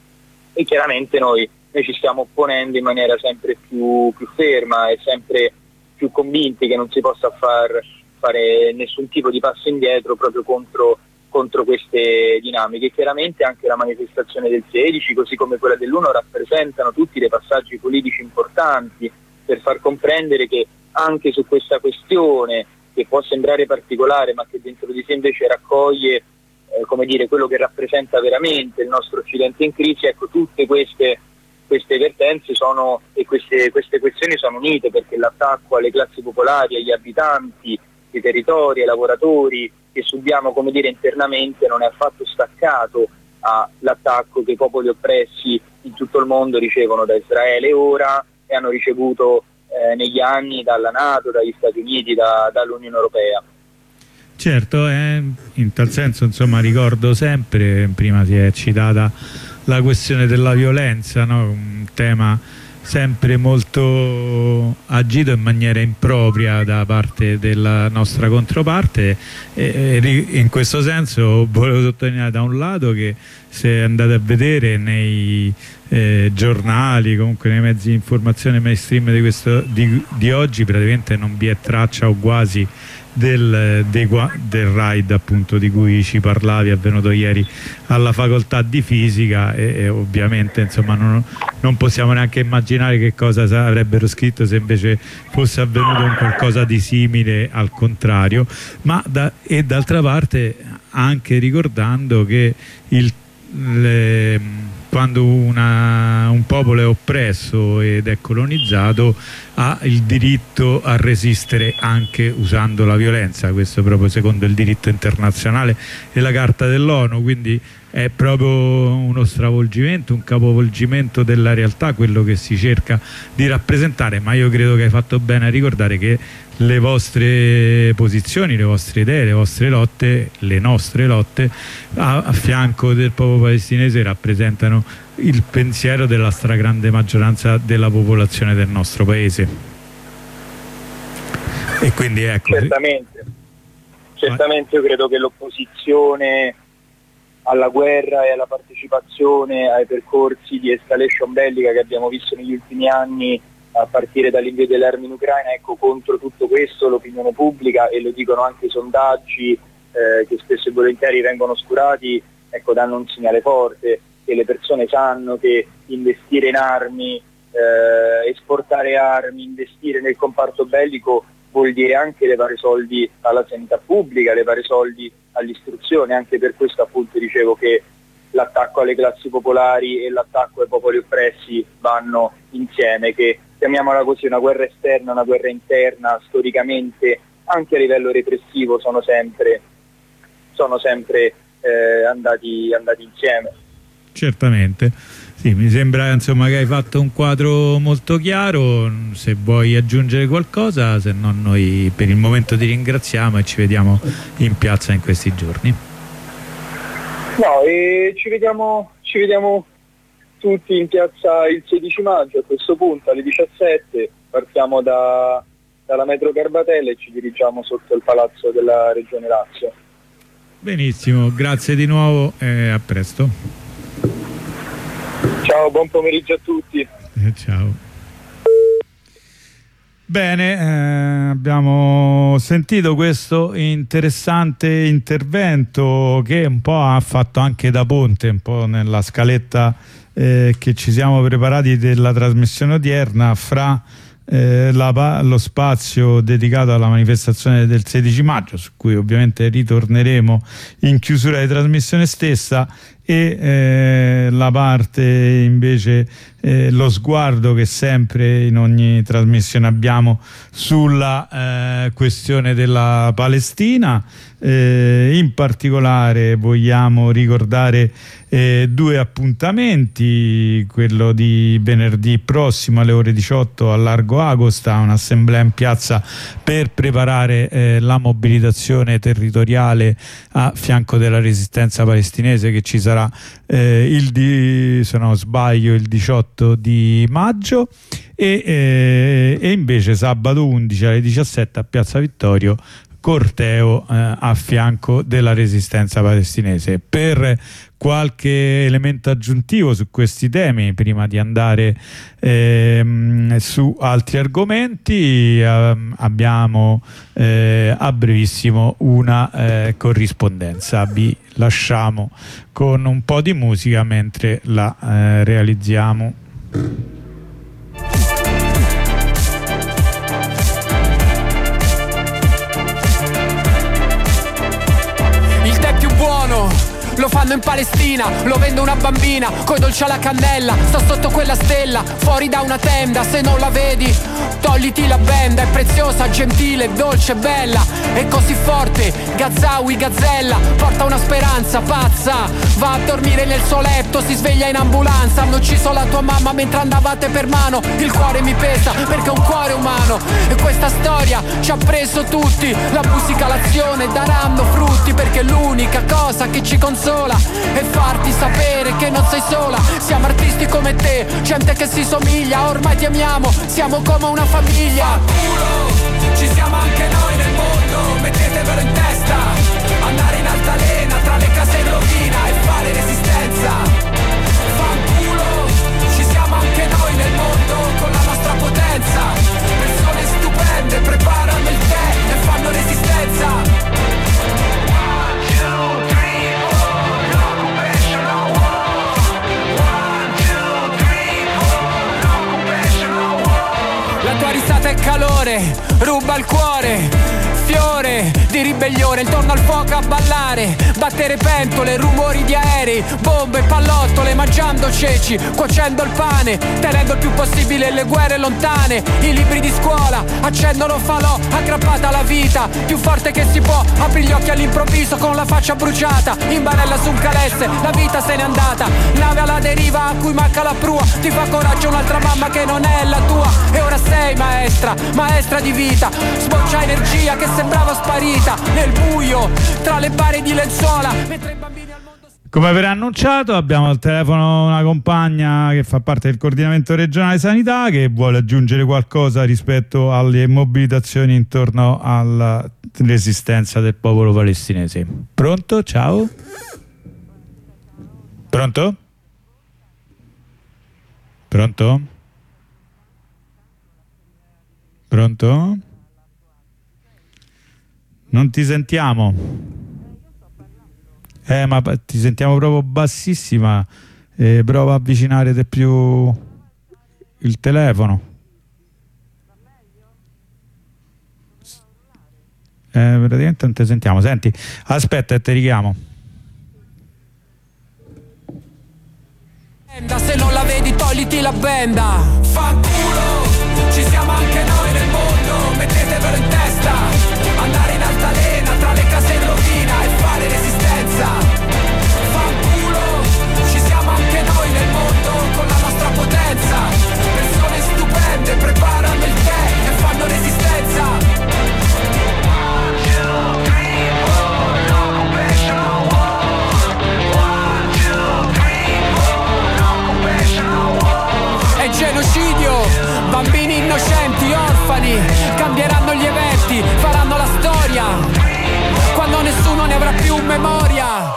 Speaker 10: e chiaramente noi, noi ci stiamo opponendo in maniera sempre più, più ferma e sempre più convinti che non si possa far, fare nessun tipo di passo indietro proprio contro, contro queste dinamiche. Chiaramente anche la manifestazione del sedici, così come quella dell'uno, rappresentano tutti dei passaggi politici importanti per far comprendere che anche su questa questione, che può sembrare particolare ma che dentro di sé invece raccoglie eh, come dire, quello che rappresenta veramente il nostro Occidente in crisi, ecco, tutte queste, queste vertenze sono, e queste, queste questioni sono unite, perché l'attacco alle classi popolari, agli abitanti dei territori, ai lavoratori che subiamo, come dire, internamente, non è affatto staccato all'attacco che i popoli oppressi in tutto il mondo ricevono da Israele ora e hanno ricevuto Eh, negli anni dalla NATO, dagli Stati Uniti, da, dall'Unione Europea.
Speaker 3: Certo, eh, in tal senso, insomma, ricordo sempre, prima si è citata la questione della violenza, no? Un tema sempre molto agito in maniera impropria da parte della nostra controparte, e, e in questo senso volevo sottolineare da un lato che, se andate a vedere nei eh, giornali, comunque nei mezzi di informazione mainstream di, questo, di, di oggi, praticamente non vi è traccia o quasi del, dei, del raid appunto di cui ci parlavi, avvenuto ieri alla facoltà di fisica, e, e ovviamente insomma non, non possiamo neanche immaginare che cosa avrebbero scritto se invece fosse avvenuto un qualcosa di simile al contrario. Ma da, e d'altra parte anche ricordando che il Le, quando una, un popolo è oppresso ed è colonizzato ha il diritto a resistere anche usando la violenza, questo proprio secondo il diritto internazionale e la Carta dell'ONU, quindi è proprio uno stravolgimento, un capovolgimento della realtà quello che si cerca di rappresentare. Ma io credo che hai fatto bene a ricordare che le vostre posizioni, le vostre idee, le vostre lotte, le nostre lotte a, a fianco del popolo palestinese rappresentano il pensiero della stragrande maggioranza della popolazione del nostro paese. E quindi ecco.
Speaker 10: Certamente, certamente io credo che l'opposizione alla guerra e alla partecipazione ai percorsi di escalation bellica che abbiamo visto negli ultimi anni, a partire dall'invio delle armi in Ucraina, ecco, contro tutto questo l'opinione pubblica, e lo dicono anche i sondaggi eh, che spesso e volentieri vengono oscurati, ecco, danno un segnale forte, che le persone sanno che investire in armi, eh, esportare armi, investire nel comparto bellico vuol dire anche levare soldi alla sanità pubblica, levare soldi all'istruzione. Anche per questo appunto dicevo che l'attacco alle classi popolari e l'attacco ai popoli oppressi vanno insieme, che chiamiamola così una guerra esterna, una guerra interna, storicamente anche a livello repressivo sono sempre, sono sempre eh, andati, andati insieme.
Speaker 3: Certamente. Sì, mi sembra insomma che hai fatto un quadro molto chiaro. Se vuoi aggiungere qualcosa, se no noi per il momento ti ringraziamo e ci vediamo in piazza in questi giorni.
Speaker 10: No, e ci vediamo, ci vediamo tutti in piazza il sedici maggio a questo punto alle diciassette, partiamo da, dalla metro Garbatella e ci dirigiamo sotto il palazzo della Regione Lazio.
Speaker 3: Benissimo, grazie di nuovo e a presto.
Speaker 10: Ciao, buon pomeriggio a tutti.
Speaker 3: Eh, ciao. Bene, eh, abbiamo sentito questo interessante intervento che un po' ha fatto anche da ponte un po' nella scaletta eh, che ci siamo preparati della trasmissione odierna fra eh, la, lo spazio dedicato alla manifestazione del sedici maggio, su cui ovviamente ritorneremo in chiusura di trasmissione stessa, e eh, la parte invece, eh, lo sguardo che sempre in ogni trasmissione abbiamo sulla eh, questione della Palestina. Eh, in particolare vogliamo ricordare eh, due appuntamenti: quello di venerdì prossimo alle ore diciotto a Largo Agosta, un'assemblea in piazza per preparare eh, la mobilitazione territoriale a fianco della resistenza palestinese, che ci sarà Eh, il di, se non sbaglio il diciotto di maggio, e, eh, e invece sabato undici alle diciassette a Piazza Vittorio corteo eh, a fianco della resistenza palestinese. Per qualche elemento aggiuntivo su questi temi, prima di andare ehm, su altri argomenti, ehm, abbiamo eh, a brevissimo una eh, corrispondenza. Vi lasciamo con un po' di musica mentre la eh, realizziamo.
Speaker 11: Lo fanno in Palestina, lo vende una bambina coi dolci alla cannella. Sto sotto quella stella, fuori da una tenda. Se non la vedi, togliti la benda. È preziosa, gentile, dolce, bella. È così forte, Gazawi, gazzella. Porta una speranza pazza. Va a dormire nel suo letto, si sveglia in ambulanza. Hanno ucciso la tua mamma mentre andavate per mano. Il cuore mi pesa perché è un cuore umano. E questa storia ci ha preso tutti. La musica, l'azione daranno frutti, perché l'unica cosa che ci consola e farti sapere che non sei sola. Siamo artisti come te, gente che si somiglia. Ormai ti amiamo, siamo come una famiglia. Fanculo, ci siamo anche noi nel mondo. Mettetevelo in testa, andare in altalena tra le case in rovina e fare resistenza. Fanculo, ci siamo anche noi nel mondo con la nostra potenza. Persone stupende preparano il tè e fanno resistenza. È calore, ruba il cuore, fiore di ribellione, intorno al fuoco a ballare, battere pentole, rumori di aerei, bombe, pallottole, mangiando ceci, cuocendo il pane, tenendo il più possibile le guerre lontane. I libri di scuola accendono falò, aggrappata alla vita, più forte che si può. Apri gli occhi all'improvviso con la faccia bruciata, in barella su un calesse, la vita se n'è andata. Nave alla deriva a cui manca la prua, ti fa coraggio un'altra mamma che non è la tua. E ora sei maestra, maestra di vita, sboccia energia che sembrava sparita nel buio tra le bare di lenzuola, mentre i bambini al mondo...
Speaker 3: Come avrà annunciato, abbiamo al telefono una compagna che fa parte del coordinamento regionale sanità che vuole aggiungere qualcosa rispetto alle mobilitazioni intorno all'esistenza del popolo palestinese. Pronto? Ciao? Pronto? Pronto? Pronto? Non ti sentiamo. Eh, ma ti sentiamo proprio bassissima. Eh, prova a avvicinare di più il telefono. Eh, praticamente non ti sentiamo. Senti, aspetta, ti richiamo.
Speaker 11: Se non la vedi togliti la benda. Fanculo, ci siamo anche noi nel mondo, mettetevelo in testa. Andare in altalena tra le case in rovina e fare resistenza. Fanculo, ci siamo anche noi nel mondo con la nostra potenza. Persone stupende preparano il tè e fanno resistenza. È genocidio, bambini innocenti, orfani, cambieranno gli eventi, faranno la storia, quando nessuno ne avrà più memoria.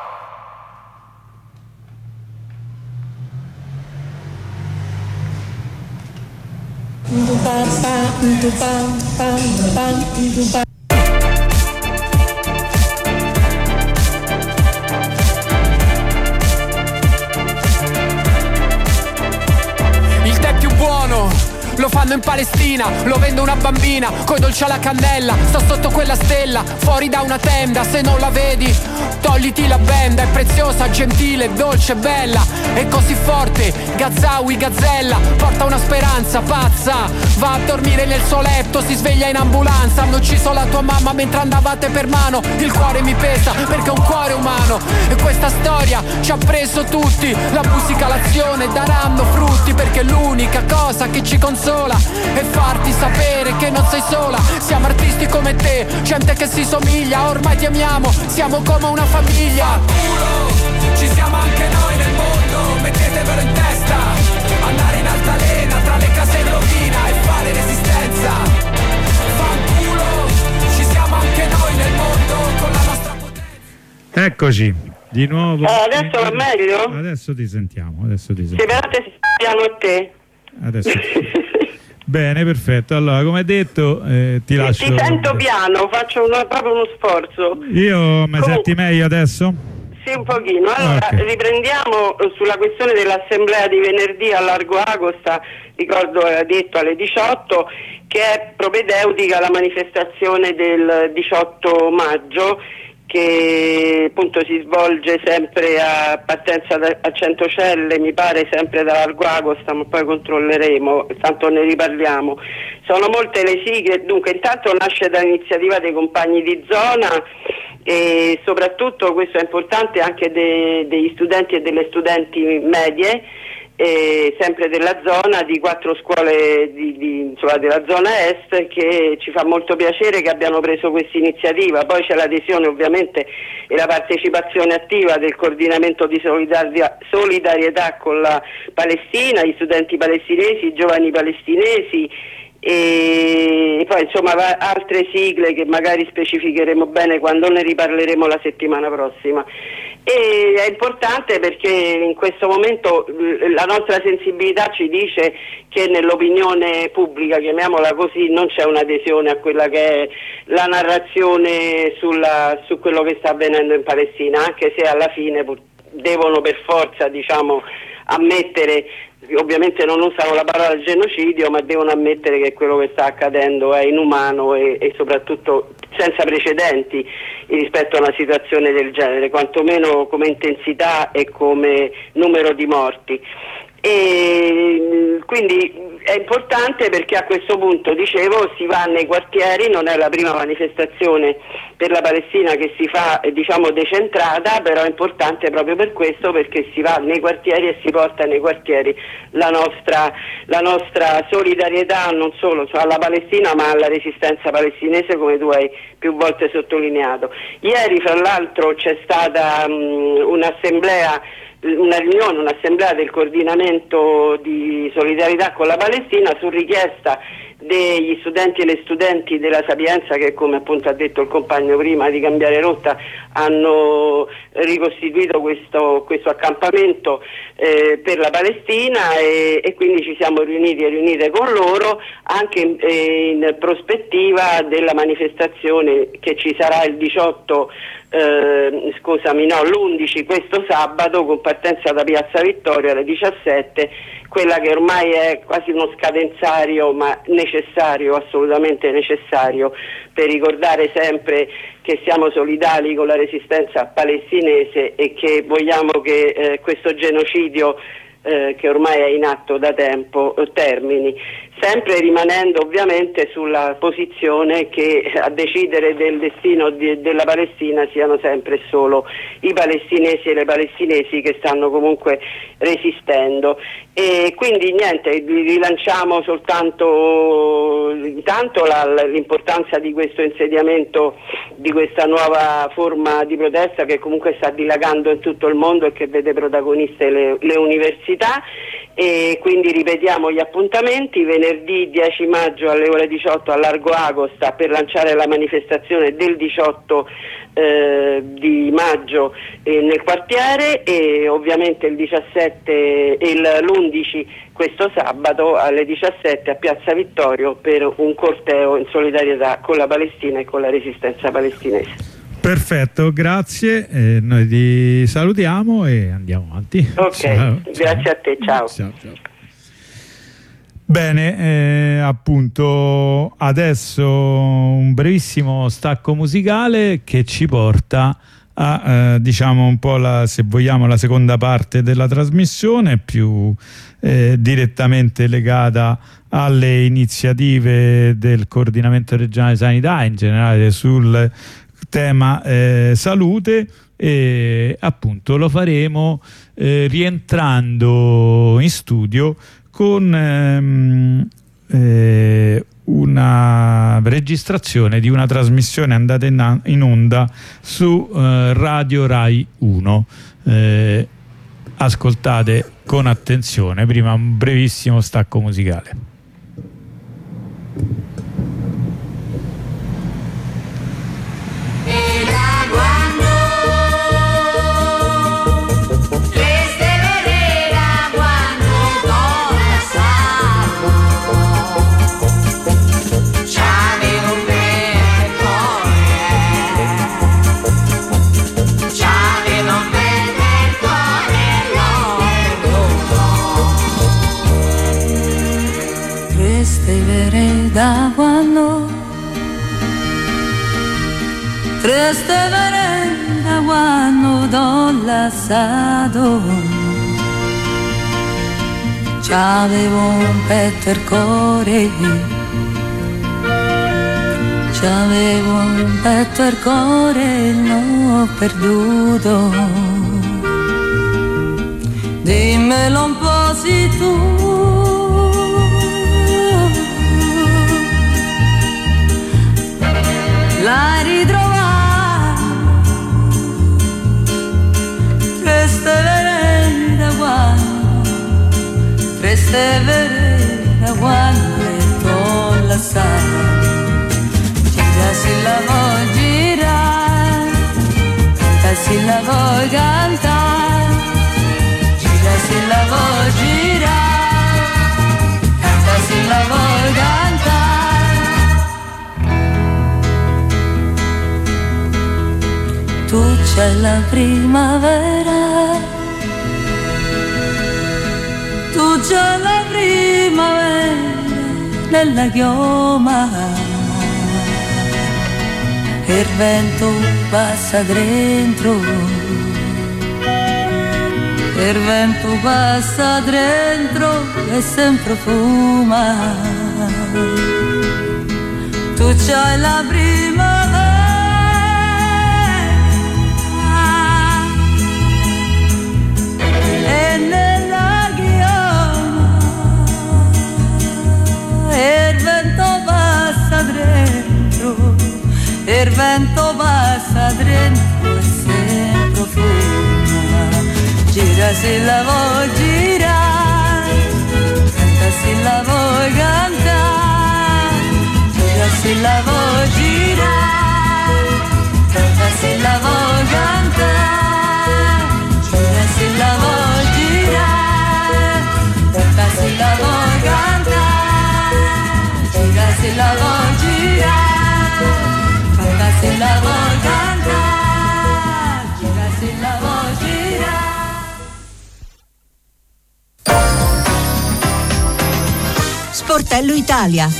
Speaker 11: Il tè più buono lo fanno in Palestina, lo vende una bambina coi dolci alla cannella. Sto sotto quella stella, fuori da una tenda. Se non la vedi, togliti la benda. È preziosa, gentile, dolce, bella. È così forte, Gazawi, gazzella. Porta una speranza pazza. Va a dormire nel suo letto, si sveglia in ambulanza. Hanno ucciso la tua mamma mentre andavate per mano. Il cuore mi pesa perché è un cuore umano. E questa storia ci ha preso tutti. La musica, l'azione daranno frutti, perché l'unica cosa che ci consola e farti sapere che non sei sola. Siamo artisti come te, gente che si somiglia. Ormai ti amiamo, siamo come una famiglia. Fanculo, ci siamo anche noi nel mondo, mettetevelo in testa. Andare in altalena tra le case in rovina e fare resistenza. Fanculo, ci siamo anche noi nel mondo con la nostra potenza.
Speaker 3: Eccoci, di nuovo.
Speaker 12: Eh, adesso va meglio?
Speaker 3: Adesso ti sentiamo, adesso ti
Speaker 12: Se
Speaker 3: sentiamo.
Speaker 12: veramente si piano a te.
Speaker 3: Adesso. Bene, perfetto. Allora, come detto, eh, ti lascio.
Speaker 12: Ti sento piano, faccio uno, proprio uno sforzo.
Speaker 3: Io mi
Speaker 12: Com-
Speaker 3: senti meglio adesso?
Speaker 12: Sì, un pochino. Allora,
Speaker 3: Okay.
Speaker 12: riprendiamo sulla questione dell'assemblea di venerdì a Largo Agosta, ricordo era detto alle diciotto, che è propedeutica alla manifestazione del diciotto maggio, che appunto si svolge sempre a partenza da, a Centocelle, mi pare sempre da Largo Agosta, ma poi controlleremo, tanto ne riparliamo. Sono molte le sigle, dunque intanto nasce dall'iniziativa dei compagni di zona e soprattutto, questo è importante, anche de, degli studenti e delle studenti medie, eh, sempre della zona, di quattro scuole di, di, insomma, della zona est, che ci fa molto piacere che abbiano preso questa iniziativa. Poi c'è l'adesione ovviamente e la partecipazione attiva del coordinamento di solidaria, solidarietà con la Palestina, gli studenti palestinesi, i giovani palestinesi e poi insomma altre sigle che magari specificheremo bene quando ne riparleremo la settimana prossima. E è importante perché in questo momento la nostra sensibilità ci dice che nell'opinione pubblica, chiamiamola così, non c'è un'adesione a quella che è la narrazione sulla, su quello che sta avvenendo in Palestina, anche se alla fine devono per forza, diciamo, ammettere, ovviamente non usano la parola genocidio, ma devono ammettere che quello che sta accadendo è inumano e, e soprattutto senza precedenti rispetto a una situazione del genere, quantomeno come intensità e come numero di morti. E quindi è importante perché a questo punto, dicevo, si va nei quartieri, non è la prima manifestazione per la Palestina che si fa, diciamo, decentrata, però è importante proprio per questo, perché si va nei quartieri e si porta nei quartieri la nostra, la nostra solidarietà non solo alla Palestina ma alla resistenza palestinese, come tu hai più volte sottolineato. Ieri fra l'altro c'è stata mh, un'assemblea una riunione, un'assemblea del coordinamento di solidarietà con la Palestina su richiesta degli studenti e le studenti della Sapienza che, come appunto ha detto il compagno prima di cambiare rotta, hanno ricostituito questo, questo accampamento eh, per la Palestina e, e quindi ci siamo riuniti e riunite con loro anche in, in prospettiva della manifestazione che ci sarà il diciotto Eh, scusami no l'undici questo sabato, con partenza da Piazza Vittorio alle diciassette, quella che ormai è quasi uno scadenzario ma necessario, assolutamente necessario, per ricordare sempre che siamo solidali con la resistenza palestinese e che vogliamo che eh, questo genocidio eh, che ormai è in atto da tempo eh, termini, sempre rimanendo ovviamente sulla posizione che a decidere del destino di, della Palestina siano sempre solo i palestinesi e le palestinesi che stanno comunque resistendo. E quindi niente, rilanciamo soltanto intanto la, l'importanza di questo insediamento, di questa nuova forma di protesta che comunque sta dilagando in tutto il mondo e che vede protagoniste le, le università. E quindi ripetiamo gli appuntamenti: venerdì dieci maggio alle ore diciotto a Largo Agosta per lanciare la manifestazione del diciotto eh, di maggio eh, nel quartiere, e ovviamente il diciassette e l'undici questo sabato alle diciassette a Piazza Vittorio per un corteo in solidarietà con la Palestina e con la resistenza palestinese.
Speaker 3: Perfetto, grazie, eh, noi ti salutiamo e andiamo avanti.
Speaker 12: Ok,
Speaker 3: ciao,
Speaker 12: grazie
Speaker 3: ciao.
Speaker 12: a te, ciao.
Speaker 3: Ciao, ciao. Bene, eh, appunto adesso un brevissimo stacco musicale che ci porta a eh, diciamo un po' la, se vogliamo, la seconda parte della trasmissione, più eh, direttamente legata alle iniziative del Coordinamento Regionale Sanità, in generale sul tema eh, salute, e appunto lo faremo eh, rientrando in studio con ehm, eh, una registrazione di una trasmissione andata in, in onda su eh, Radio Rai uno. Eh, ascoltate con attenzione, prima un brevissimo stacco musicale.
Speaker 13: Da quando triste verenda quando do lasciato, c'avevo un petto il cuore, c'avevo un petto il cuore e l'ho perduto. Dimmelo un po' se tu l'hai ritrovato, triste vereda quando, triste vereda quando t'ho lasciato. Gira se la vuoi girare, canta se la vuoi cantare, gira se la vuoi girare, canta se la vuoi cantare. Tu c'è la primavera tu già la primavera nella chioma, il vento passa dentro, il vento passa dentro e sempre fuma, tu c'hai la primavera e nella chioma il vento passa dentro, il vento passa dentro e sempre fuma, gira se la vuoi girare, canta se la vuoi cantare, gira se la vuoi girare, canta se la vuoi cantare, gira se la vuoi girare, canta se la vuoi cantare, gira se la vuoi girare, canta se la vuoi cantare, gira se la vuoi girare.
Speaker 14: Sportello Italia.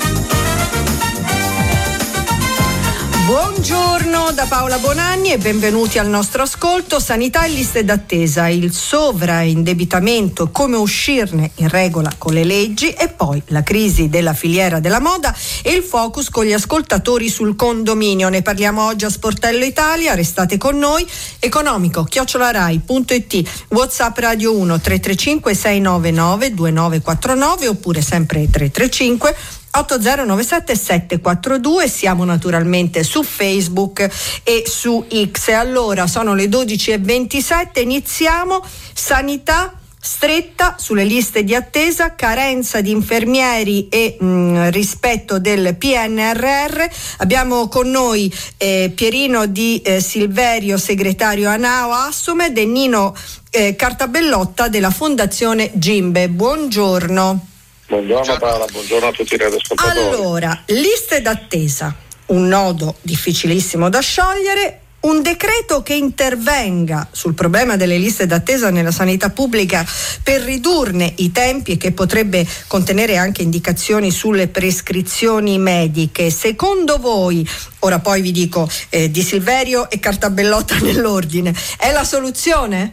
Speaker 14: Buongiorno da Paola Bonanni e benvenuti al nostro ascolto. Sanità e liste d'attesa, il sovraindebitamento, come uscirne in regola con le leggi e poi la crisi della filiera della moda e il focus con gli ascoltatori sul condominio. Ne parliamo oggi a Sportello Italia, restate con noi. Economico chiocciola rai punto it, WhatsApp Radio uno tre tre cinque sei nove nove due nove quattro nove oppure sempre tre tre cinque otto zero nove sette sette quattro due. Siamo naturalmente su Facebook e su X. Allora sono le dodici e ventisette, iniziamo. Sanità stretta sulle liste di attesa, carenza di infermieri e mh, rispetto del P N R R. Abbiamo con noi eh, Pierino Di eh, Silverio, segretario ANAO Assomed, e Nino eh, Cartabellotta della Fondazione Gimbe. Buongiorno.
Speaker 15: Buongiorno Paola, buongiorno a tutti i radioascoltatori.
Speaker 14: Allora, liste d'attesa, un nodo difficilissimo da sciogliere, un decreto che intervenga sul problema delle liste d'attesa nella sanità pubblica per ridurne i tempi e che potrebbe contenere anche indicazioni sulle prescrizioni mediche. Secondo voi, ora poi vi dico eh, Di Silverio e Cartabellotta nell'ordine, è la soluzione?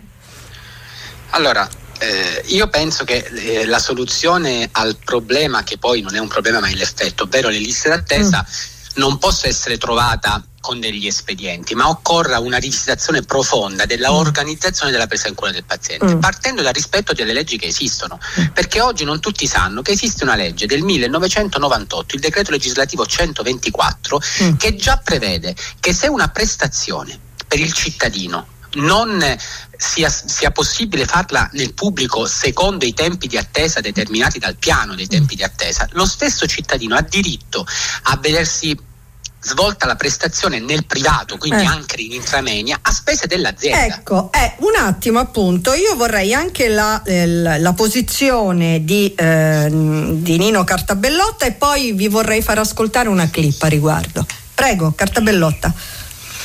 Speaker 16: Allora, Eh, io penso che eh, la soluzione al problema, che poi non è un problema ma è l'effetto, ovvero le liste d'attesa, mm. non possa essere trovata con degli espedienti, ma occorra una rivisitazione profonda della mm. organizzazione della presa in cura del paziente, mm. partendo dal rispetto delle leggi che esistono, mm. perché oggi non tutti sanno che esiste una legge del millenovecentonovantotto, il decreto legislativo centoventiquattro, mm. che già prevede che se una prestazione per il cittadino non sia, sia possibile farla nel pubblico secondo i tempi di attesa determinati dal piano dei tempi di attesa, lo stesso cittadino ha diritto a vedersi svolta la prestazione nel privato, quindi eh. anche in intramenia, a spese dell'azienda.
Speaker 14: Ecco, eh, un attimo appunto, io vorrei anche la, eh, la posizione di, eh, di Nino Cartabellotta e poi vi vorrei far ascoltare una clip a riguardo. Prego, Cartabellotta.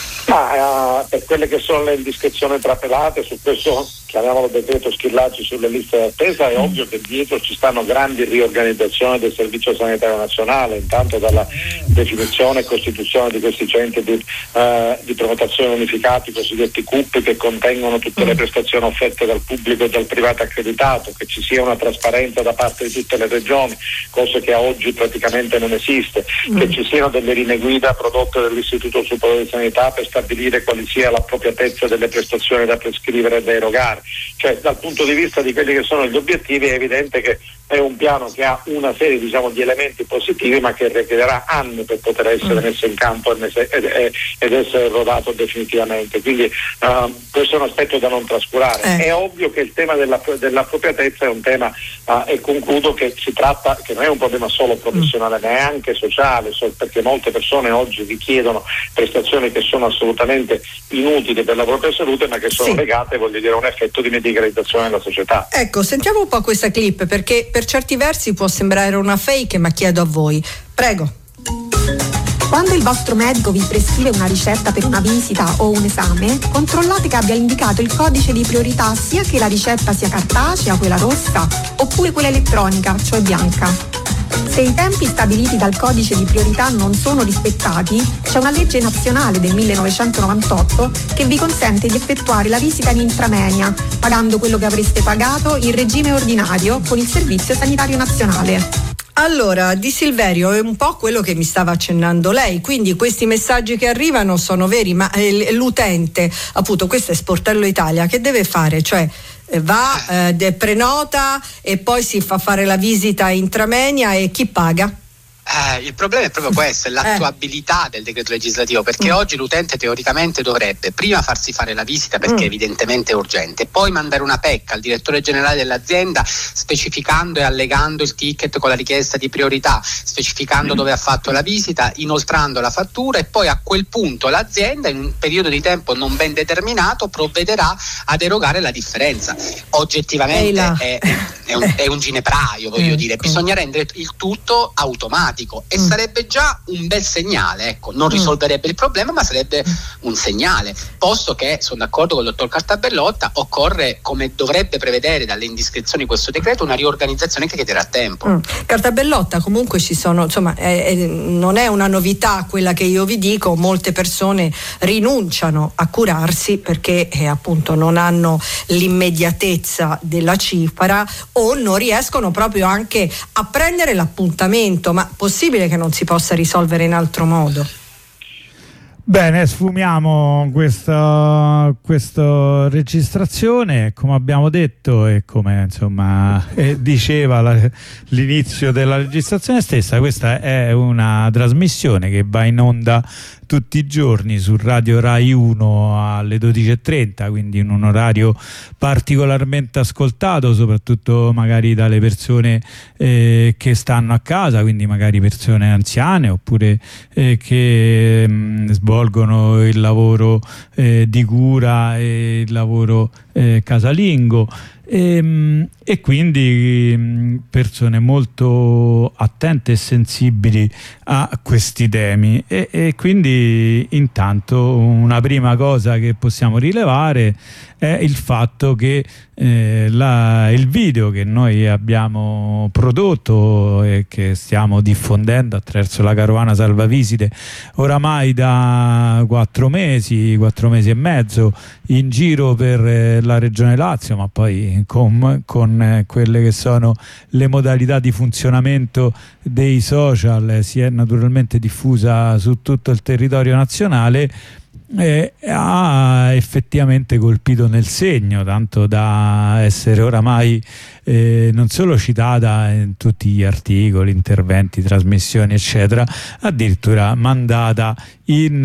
Speaker 15: Ma uh, per quelle che sono le indiscrezioni trapelate su questo, chiamiamolo decreto Schillaci, sulle liste d'attesa, è ovvio che dietro ci stanno grandi riorganizzazioni del Servizio Sanitario Nazionale, intanto dalla definizione e costituzione di questi centri di, uh, di prenotazione unificati, cosiddetti C U P, che contengono tutte le prestazioni offerte dal pubblico e dal privato accreditato, che ci sia una trasparenza da parte di tutte le regioni, cosa che a oggi praticamente non esiste, mm. che ci siano delle linee guida prodotte dall'Istituto Superiore di Sanità per stabilire quali sia l'appropriatezza delle prestazioni da prescrivere e da erogare. Cioè, dal punto di vista di quelli che sono gli obiettivi, è evidente che è un piano che ha una serie, diciamo, di elementi positivi, ma che richiederà anni per poter essere mm. messo in campo ed essere rodato definitivamente. Quindi uh, questo è un aspetto da non trascurare. Eh. È ovvio che il tema della, dell'appropriatezza è un tema, uh, e concludo, che si tratta, che non è un problema solo professionale, mm. ma è anche sociale, perché molte persone oggi richiedono prestazioni che sono assolutamente inutili per la propria salute, ma che sono sì. legate, voglio dire, a un effetto di medicalizzazione della società.
Speaker 14: Ecco, sentiamo un po' questa clip, perché per certi versi può sembrare una fake, ma chiedo a voi. Prego.
Speaker 17: Quando il vostro medico vi prescrive una ricetta per una visita o un esame, controllate che abbia indicato il codice di priorità sia che la ricetta sia cartacea, quella rossa, oppure quella elettronica, cioè bianca. Se i tempi stabiliti dal codice di priorità non sono rispettati, c'è una legge nazionale del millenovecentonovantotto che vi consente di effettuare la visita in intramoenia, pagando quello che avreste pagato in regime ordinario con il Servizio Sanitario Nazionale.
Speaker 14: Allora, Di Silverio, è un po' quello che mi stava accennando lei, quindi questi messaggi che arrivano sono veri, ma eh, l'utente, appunto, questo è Sportello Italia, che deve fare? Cioè eh, va, eh, prenota e poi si fa fare la visita intramoenia e chi paga?
Speaker 16: Eh, il problema è proprio questo, è l'attuabilità eh. del decreto legislativo, perché mm. oggi l'utente teoricamente dovrebbe prima farsi fare la visita perché mm. evidentemente è urgente, poi mandare una P E C al direttore generale dell'azienda specificando e allegando il ticket con la richiesta di priorità, specificando mm. dove ha fatto la visita, inoltrando la fattura, e poi a quel punto l'azienda in un periodo di tempo non ben determinato provvederà ad erogare la differenza. Oggettivamente è, è, un, è un ginepraio, voglio eh, dire, bisogna rendere il tutto automatico. E mm. sarebbe già un bel segnale, ecco, non risolverebbe mm. il problema, ma sarebbe un segnale, posto che sono d'accordo con il dottor Cartabellotta, occorre, come dovrebbe prevedere dalle indiscrezioni questo decreto, una riorganizzazione che chiederà tempo. Mm.
Speaker 14: Cartabellotta, comunque ci sono, insomma, eh, eh, non è una novità quella che io vi dico, molte persone rinunciano a curarsi perché eh, appunto non hanno l'immediatezza della cifra o non riescono proprio anche a prendere l'appuntamento, ma possibile che non si possa risolvere in altro modo?
Speaker 3: Bene, sfumiamo questa, questa registrazione, come abbiamo detto e come insomma eh, diceva la, l'inizio della registrazione stessa. Questa è una trasmissione che va in onda tutti i giorni su Radio Rai uno alle dodici e trenta, quindi in un orario particolarmente ascoltato, soprattutto magari dalle persone eh, che stanno a casa, quindi magari persone anziane oppure eh, che mh, svolgono il lavoro eh, di cura e il lavoro eh, casalingo. E, e quindi persone molto attente e sensibili a questi temi e, e quindi intanto una prima cosa che possiamo rilevare è il fatto che eh, la, il video che noi abbiamo prodotto e che stiamo diffondendo attraverso la carovana salvavisite oramai da quattro mesi, quattro mesi e mezzo in giro per eh, la regione Lazio, ma poi con, con eh, quelle che sono le modalità di funzionamento dei social, si è naturalmente diffusa su tutto il territorio nazionale. Eh, ha effettivamente colpito nel segno, tanto da essere oramai eh, non solo citata in tutti gli articoli, interventi, trasmissioni eccetera, addirittura mandata in,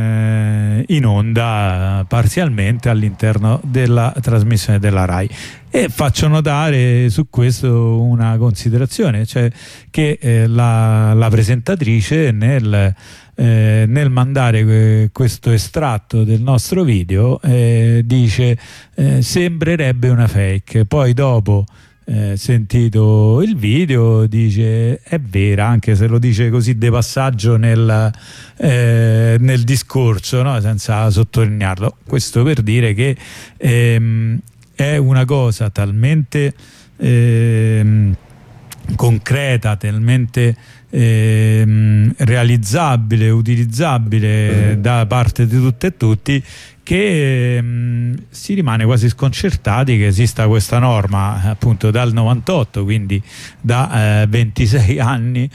Speaker 3: eh, in onda parzialmente all'interno della trasmissione della Rai. E faccio notare su questo una considerazione, cioè che eh, la, la presentatrice nel Eh, nel mandare eh, questo estratto del nostro video eh, dice eh, sembrerebbe una fake, poi dopo eh, sentito il video dice è vera, anche se lo dice così de passaggio nel, eh, nel discorso, no? Senza sottolinearlo. Questo per dire che ehm, è una cosa talmente ehm, concreta, talmente ehm, realizzabile, utilizzabile da parte di tutte e tutti, che ehm, si rimane quasi sconcertati che esista questa norma appunto dal novantotto, quindi da eh, ventisei anni,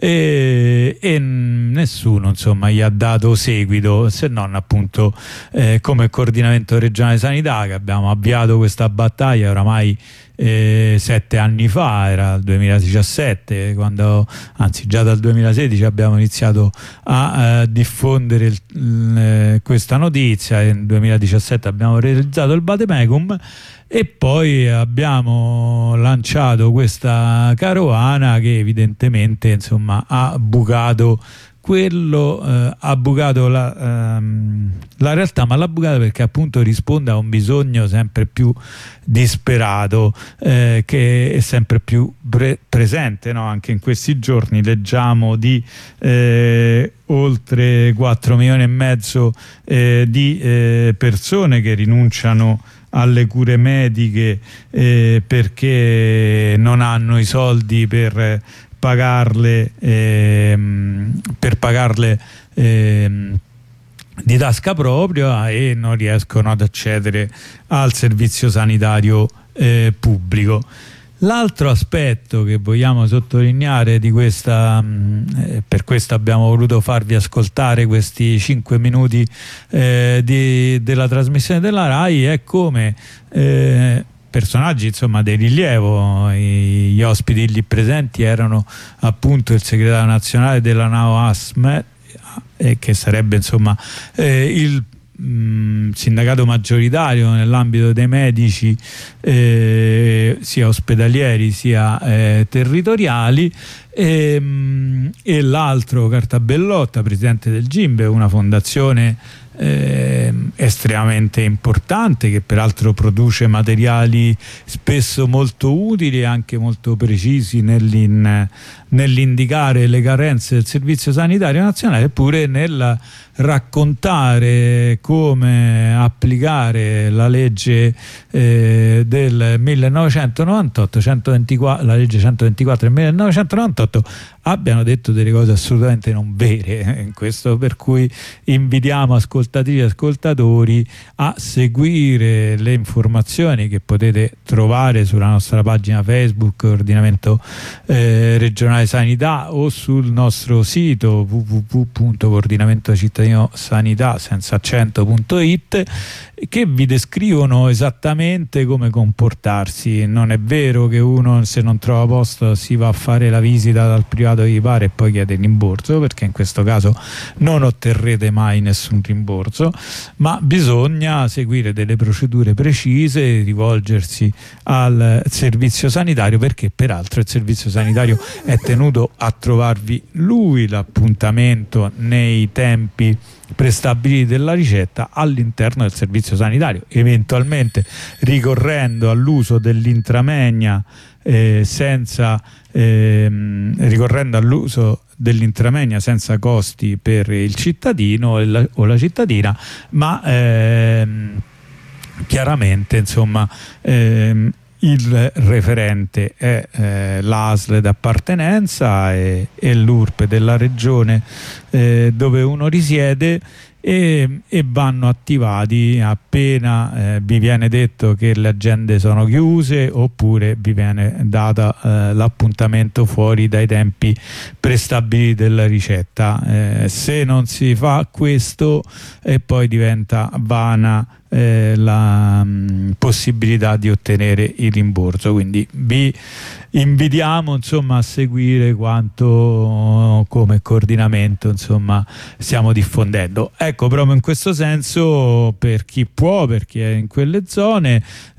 Speaker 3: e, e nessuno insomma gli ha dato seguito, se non appunto eh, come coordinamento regionale sanità, che abbiamo avviato questa battaglia oramai Eh, sette anni fa, era il duemiladiciassette, quando, anzi già dal duemilasedici abbiamo iniziato a eh, diffondere il, il, questa notizia. Nel duemiladiciassette abbiamo realizzato il Vademecum e poi abbiamo lanciato questa carovana che evidentemente insomma ha bucato quello eh, ha bucato la, ehm, la realtà, ma l'ha bucata perché appunto risponde a un bisogno sempre più disperato eh, che è sempre più pre presente, no? Anche in questi giorni leggiamo di eh, oltre quattro milioni e mezzo eh, di eh, persone che rinunciano alle cure mediche eh, perché non hanno i soldi per pagarle ehm, per pagarle ehm, di tasca propria e non riescono ad accedere al servizio sanitario eh, pubblico. L'altro aspetto che vogliamo sottolineare di questa, mh, per questo abbiamo voluto farvi ascoltare questi cinque minuti eh, di, della trasmissione della RAI, è come eh, personaggi insomma di rilievo, I, gli ospiti lì presenti erano appunto il segretario nazionale della NAO ASME, eh, che sarebbe insomma eh, il mh, sindacato maggioritario nell'ambito dei medici eh, sia ospedalieri sia eh, territoriali, e, mh, e l'altro Cartabellotta, presidente del GIMBE, una fondazione Eh, estremamente importante che peraltro produce materiali spesso molto utili e anche molto precisi nell'in, nell'indicare le carenze del Servizio Sanitario Nazionale, eppure nel raccontare come applicare la legge eh, del millenovecentonovantotto, centoventiquattro, la legge centoventiquattro del millenovecentonovantotto, abbiano detto delle cose assolutamente non vere. Questo per cui invitiamo ascoltatrici e ascoltatori a seguire le informazioni che potete trovare sulla nostra pagina Facebook Ordinamento eh, Regionale Sanità o sul nostro sito w w w punto coordinamento cittadino sanità senza accento punto it, che vi descrivono esattamente come comportarsi. Non è vero che uno, se non trova posto, si va a fare la visita dal privato che gli pare e poi chiede il rimborso, perché in questo caso non otterrete mai nessun rimborso, ma bisogna seguire delle procedure precise, rivolgersi al servizio sanitario, perché peraltro il servizio sanitario è tenuto a trovarvi lui l'appuntamento nei tempi prestabiliti della ricetta all'interno del servizio sanitario, eventualmente ricorrendo all'uso dell'intramegna eh, senza ehm, ricorrendo all'uso dell'intramegna senza costi per il cittadino e la, o la cittadina, ma ehm, chiaramente insomma ehm, il referente è eh, l'A S L d'appartenenza e, e l'U R P E della regione eh, dove uno risiede, e, e vanno attivati appena eh, vi viene detto che le agende sono chiuse oppure vi viene data eh, l'appuntamento fuori dai tempi prestabiliti della ricetta. Eh, se non si fa questo e poi diventa vana Eh, la mh, possibilità di ottenere il rimborso, quindi vi invitiamo insomma a seguire quanto come coordinamento insomma stiamo diffondendo. Ecco, proprio in questo senso, per chi può, per chi è in quelle zone,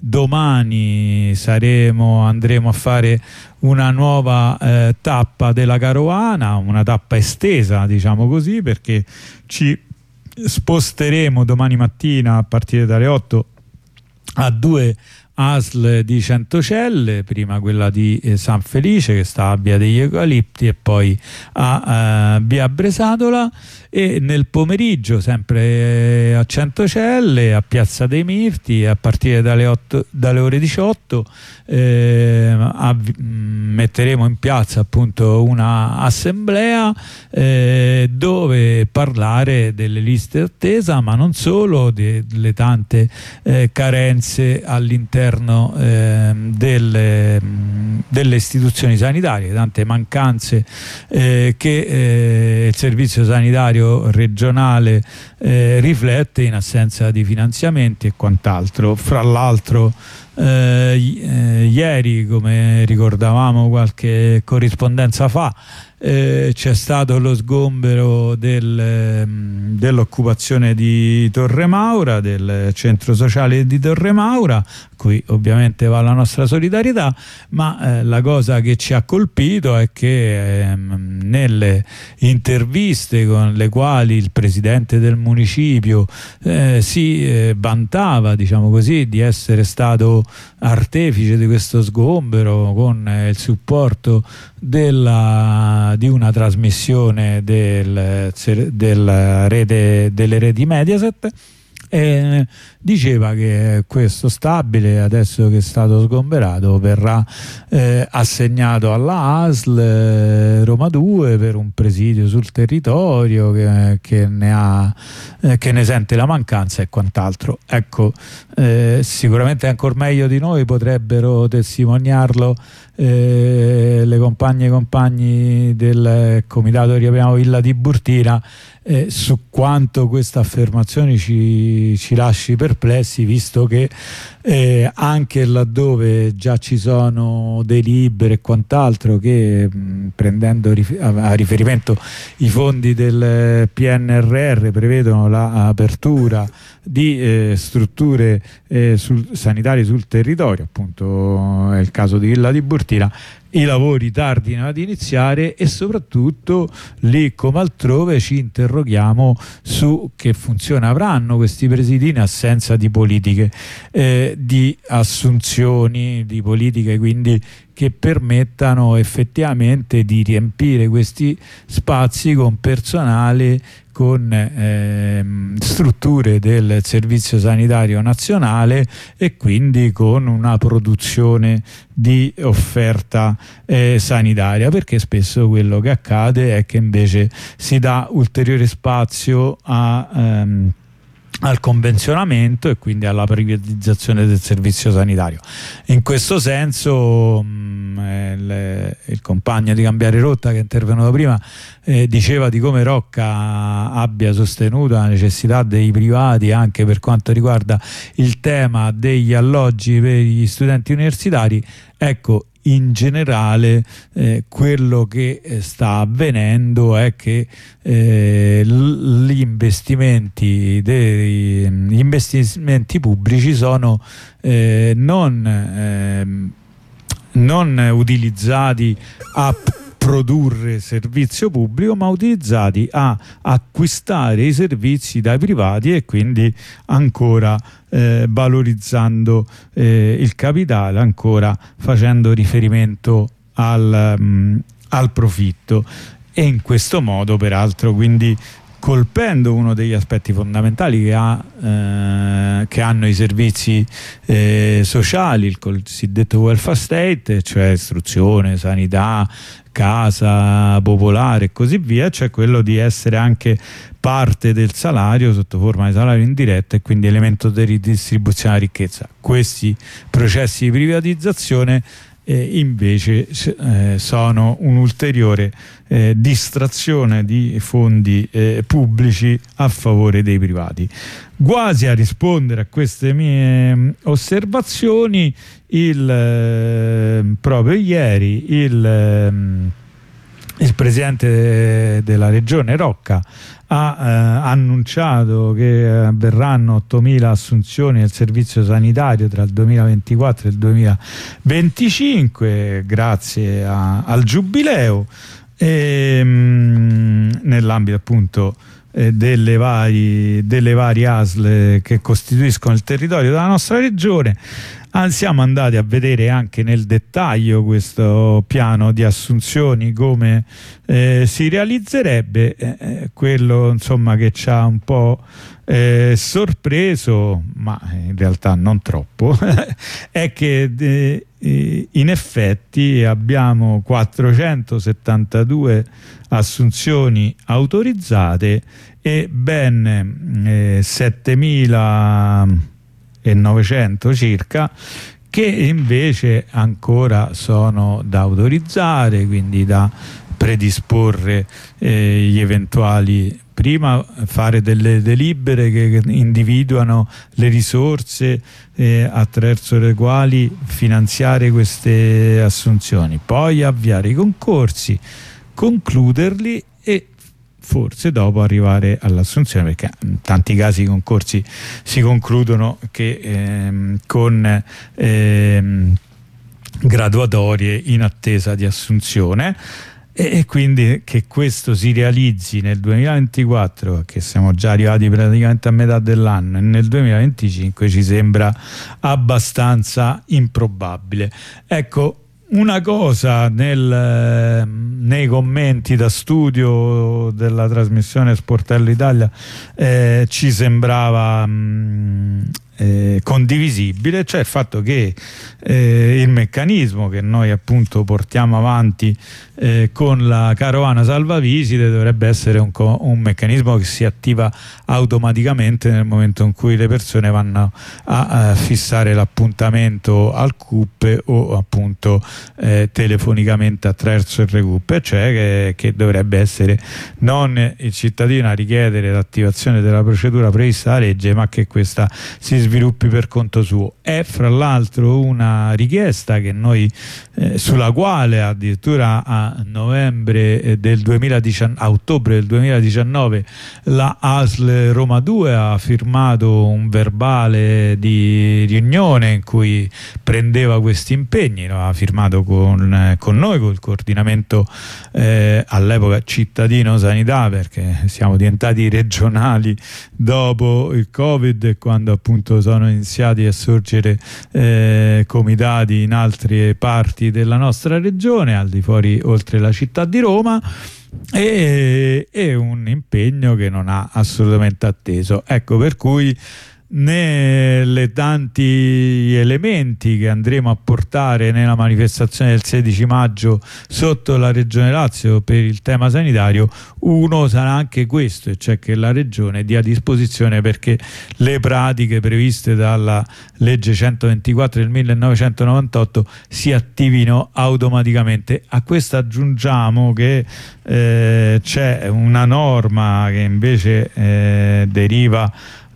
Speaker 3: domani saremo andremo a fare una nuova eh, tappa della carovana, una tappa estesa diciamo così, perché ci sposteremo domani mattina a partire dalle otto a due A S L di Centocelle, prima quella di eh, San Felice che sta a Via degli Eucalipti e poi a eh, Via Bresadola, e nel pomeriggio sempre eh, a Centocelle, a Piazza dei Mirti, a partire dalle, otto, dalle ore diciotto eh, a, metteremo in piazza appunto una assemblea eh, dove parlare delle liste d'attesa, ma non solo, delle tante eh, carenze all'interno eh, delle, delle istituzioni sanitarie, tante mancanze eh, che eh, il servizio sanitario regionale eh, riflette in assenza di finanziamenti e quant'altro. Fra l'altro eh, eh, ieri, come ricordavamo qualche corrispondenza fa, eh, c'è stato lo sgombero del, dell'occupazione di Torre Maura, del centro sociale di Torre Maura, a cui ovviamente va la nostra solidarietà, ma eh, la cosa che ci ha colpito è che eh, nelle interviste con le quali il presidente del municipio eh, si eh, vantava, diciamo così, di essere stato artefice di questo sgombero con eh, il supporto della, di una trasmissione del, del rete, delle reti Mediaset, e diceva che questo stabile, adesso che è stato sgomberato, verrà eh, assegnato alla A S L eh, Roma due per un presidio sul territorio che, che, ne, ha, eh, che ne sente la mancanza e quant'altro. Ecco, eh, sicuramente ancora meglio di noi potrebbero testimoniarlo eh, le compagne e compagni del comitato Riapriamo Villa Tiburtina, eh, su quanto questa affermazione ci, ci lasci perplessi, visto che eh, anche laddove già ci sono delibere e quant'altro che mh, prendendo rif- a riferimento i fondi del P N R R prevedono l'apertura di eh, strutture eh, sul, sanitarie sul territorio, appunto è il caso di Villa Tiburtina, i lavori tardino ad iniziare e soprattutto lì come altrove ci interroghiamo su che funzione avranno questi presidi in assenza di politiche eh, di assunzioni, di politiche quindi che permettano effettivamente di riempire questi spazi con personale, con ehm, strutture del Servizio Sanitario Nazionale e quindi con una produzione di offerta eh, sanitaria, perché spesso quello che accade è che invece si dà ulteriore spazio a ehm, al convenzionamento e quindi alla privatizzazione del servizio sanitario. In questo senso mh, il, il compagno di Cambiare Rotta che è intervenuto prima eh, diceva di come Rocca abbia sostenuto la necessità dei privati anche per quanto riguarda il tema degli alloggi per gli studenti universitari. Ecco, in generale eh, quello che eh, sta avvenendo è che eh, gli investimenti dei, gli investimenti pubblici sono eh, non, eh, non utilizzati a produrre servizio pubblico, ma utilizzati a acquistare i servizi dai privati e quindi ancora eh, valorizzando eh, il capitale, ancora facendo riferimento al, mh, al profitto, e in questo modo peraltro quindi colpendo uno degli aspetti fondamentali che, ha, eh, che hanno i servizi eh, sociali, il cosiddetto welfare state, cioè istruzione, sanità, casa popolare e così via, cioè quello di essere anche parte del salario sotto forma di salario indiretto e quindi elemento di ridistribuzione della ricchezza. Questi processi di privatizzazione Eh, invece eh, sono un'ulteriore eh, distrazione di fondi eh, pubblici a favore dei privati. Quasi a rispondere a queste mie osservazioni, il, eh, proprio ieri il, eh, il presidente della regione Rocca ha eh, annunciato che avverranno ottomila assunzioni nel servizio sanitario tra il duemilaventiquattro e il duemilaventicinque grazie a, al giubileo e, mh, nell'ambito appunto eh, delle, vari, delle varie A S L che costituiscono il territorio della nostra regione. Siamo andati a vedere anche nel dettaglio questo piano di assunzioni, come eh, si realizzerebbe. Eh, quello insomma che ci ha un po' eh, sorpreso, ma in realtà non troppo, è che eh, in effetti abbiamo quattrocentosettantadue assunzioni autorizzate e ben eh, settemila e novecento circa che invece ancora sono da autorizzare, quindi da predisporre eh, gli eventuali prima fare delle delibere che individuano le risorse eh, attraverso le quali finanziare queste assunzioni, poi avviare i concorsi, concluderli e forse dopo arrivare all'assunzione, perché in tanti casi i concorsi si concludono che ehm, con ehm, graduatorie in attesa di assunzione, e, e quindi che questo si realizzi nel duemilaventiquattro, che siamo già arrivati praticamente a metà dell'anno, e nel duemilaventicinque ci sembra abbastanza improbabile. Ecco, una cosa nel, nei commenti da studio della trasmissione Sportello Italia eh, ci sembrava mh, eh, condivisibile, cioè il fatto che eh, il meccanismo che noi appunto portiamo avanti eh, con la carovana salvavisite dovrebbe essere un, un meccanismo che si attiva automaticamente nel momento in cui le persone vanno a, a fissare l'appuntamento al C U P o appunto eh, telefonicamente attraverso il RECUP, cioè che, che dovrebbe essere non il cittadino a richiedere l'attivazione della procedura prevista dalla legge, ma che questa si sviluppi per conto suo. È fra l'altro una richiesta che noi eh, sulla quale addirittura a novembre del duemiladiciannove, a ottobre del duemiladiciannove la A S L Roma due ha firmato un verbale di riunione in cui prendeva questi impegni, lo ha firmato con, con noi, col coordinamento eh, all'epoca cittadino sanità, perché siamo diventati regionali dopo il Covid e quando appunto sono iniziati a sorgere eh, comitati in altre parti della nostra regione, al di fuori, oltre la città di Roma, e, e un impegno che non ha assolutamente atteso. Ecco, per cui nelle tanti elementi che andremo a portare nella manifestazione del sedici maggio sotto la Regione Lazio per il tema sanitario, uno sarà anche questo, e cioè che la Regione dia disposizione perché le pratiche previste dalla legge centoventiquattro del millenovecentonovantotto si attivino automaticamente. A questo aggiungiamo che eh, c'è una norma che invece eh, deriva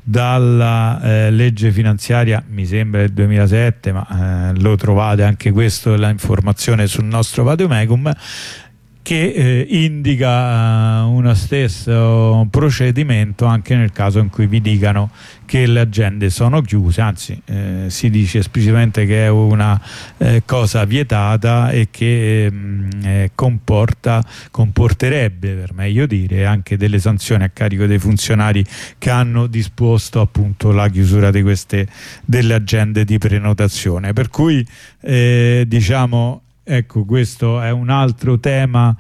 Speaker 3: dalla eh, legge finanziaria, mi sembra del duemilasette, ma eh, lo trovate anche questo, la informazione sul nostro Vademecum, che eh, indica uh, uno stesso procedimento anche nel caso in cui vi dicano che le aziende sono chiuse, anzi eh, si dice esplicitamente che è una eh, cosa vietata e che eh, comporta, comporterebbe, per meglio dire, anche delle sanzioni a carico dei funzionari che hanno disposto appunto la chiusura di queste delle aziende di prenotazione. Per cui eh, diciamo, ecco, questo è un altro tema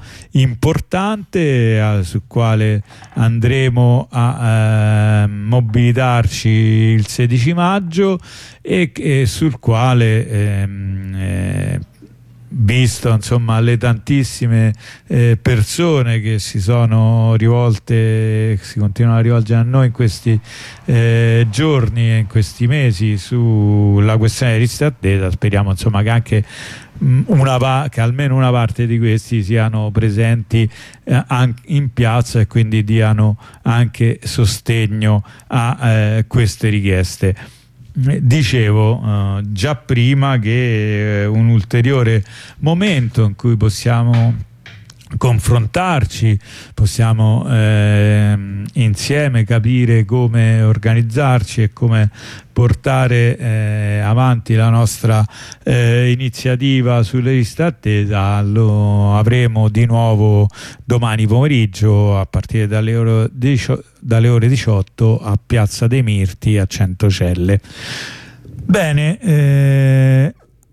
Speaker 3: importante eh, sul quale andremo a eh, mobilitarci il sedici maggio e, e sul quale ehm, eh, visto insomma le tantissime eh, persone che si sono rivolte, si continuano a rivolgere a noi in questi eh, giorni e in questi mesi sulla questione delle liste d'attesa, speriamo insomma che anche Una, che almeno una parte di questi siano presenti eh, anche in piazza e quindi diano anche sostegno a eh, queste richieste. Dicevo eh, già prima che eh, un ulteriore momento in cui possiamo confrontarci, possiamo eh, insieme capire come organizzarci e come portare eh, avanti la nostra eh, iniziativa sulle liste attesa, lo avremo di nuovo domani pomeriggio a partire dalle ore, dalle ore diciotto a Piazza dei Mirti a Centocelle. Bene, eh,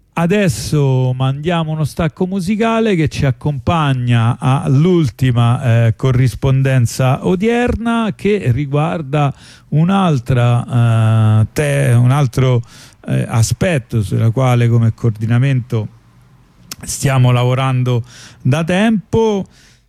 Speaker 3: adesso mandiamo uno stacco musicale che ci accompagna all'ultima eh, corrispondenza odierna, che riguarda un'altra, eh, te, un altro eh, aspetto sulla quale come coordinamento stiamo lavorando da tempo,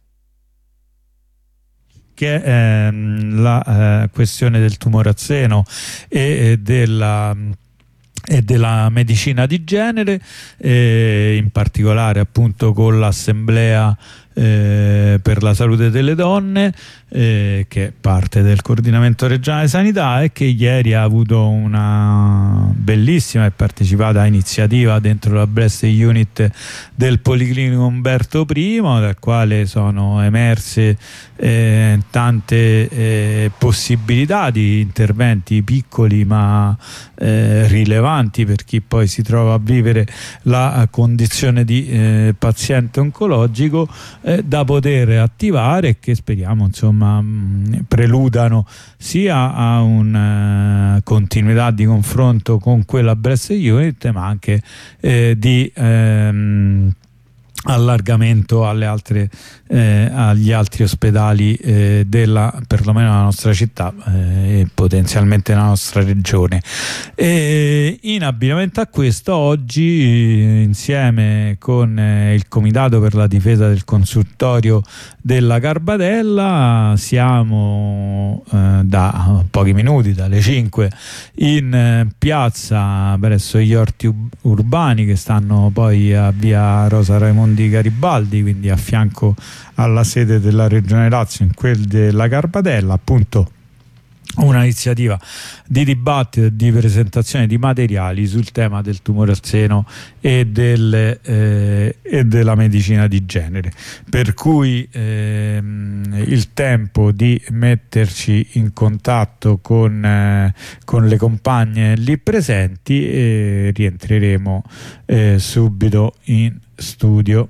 Speaker 3: che è ehm, la eh, questione del tumore al seno e, e della e della medicina di genere, eh, in particolare appunto con l'assemblea eh, per la salute delle donne, eh, che è parte del coordinamento regionale sanità e che ieri ha avuto una bellissima e partecipata iniziativa dentro la Breast Unit del Policlinico Umberto primo, dal quale sono emerse eh, tante eh, possibilità di interventi piccoli ma eh, rilevanti per chi poi si trova a vivere la condizione di eh, paziente oncologico, eh, da poter attivare e che speriamo insomma mh, preludano sia a una uh, continuità di confronto con quella Breast Unit, ma anche eh, di ehm, allargamento alle altre, eh, agli altri ospedali eh, della, perlomeno la nostra città eh, e potenzialmente la nostra regione. E in abbinamento a questo, oggi insieme con eh, il Comitato per la difesa del consultorio della Garbatella siamo eh, da pochi minuti, dalle cinque, in eh, piazza presso gli orti urbani che stanno poi a via Rosa Raimondi Garibaldi, quindi a fianco alla sede della Regione Lazio, in quel della Garbatella, appunto una iniziativa di dibattito e di presentazione di materiali sul tema del tumore al seno e, del, eh, e della medicina di genere, per cui ehm, il tempo di metterci in contatto con, eh, con le compagne lì presenti e rientreremo eh, subito in studio.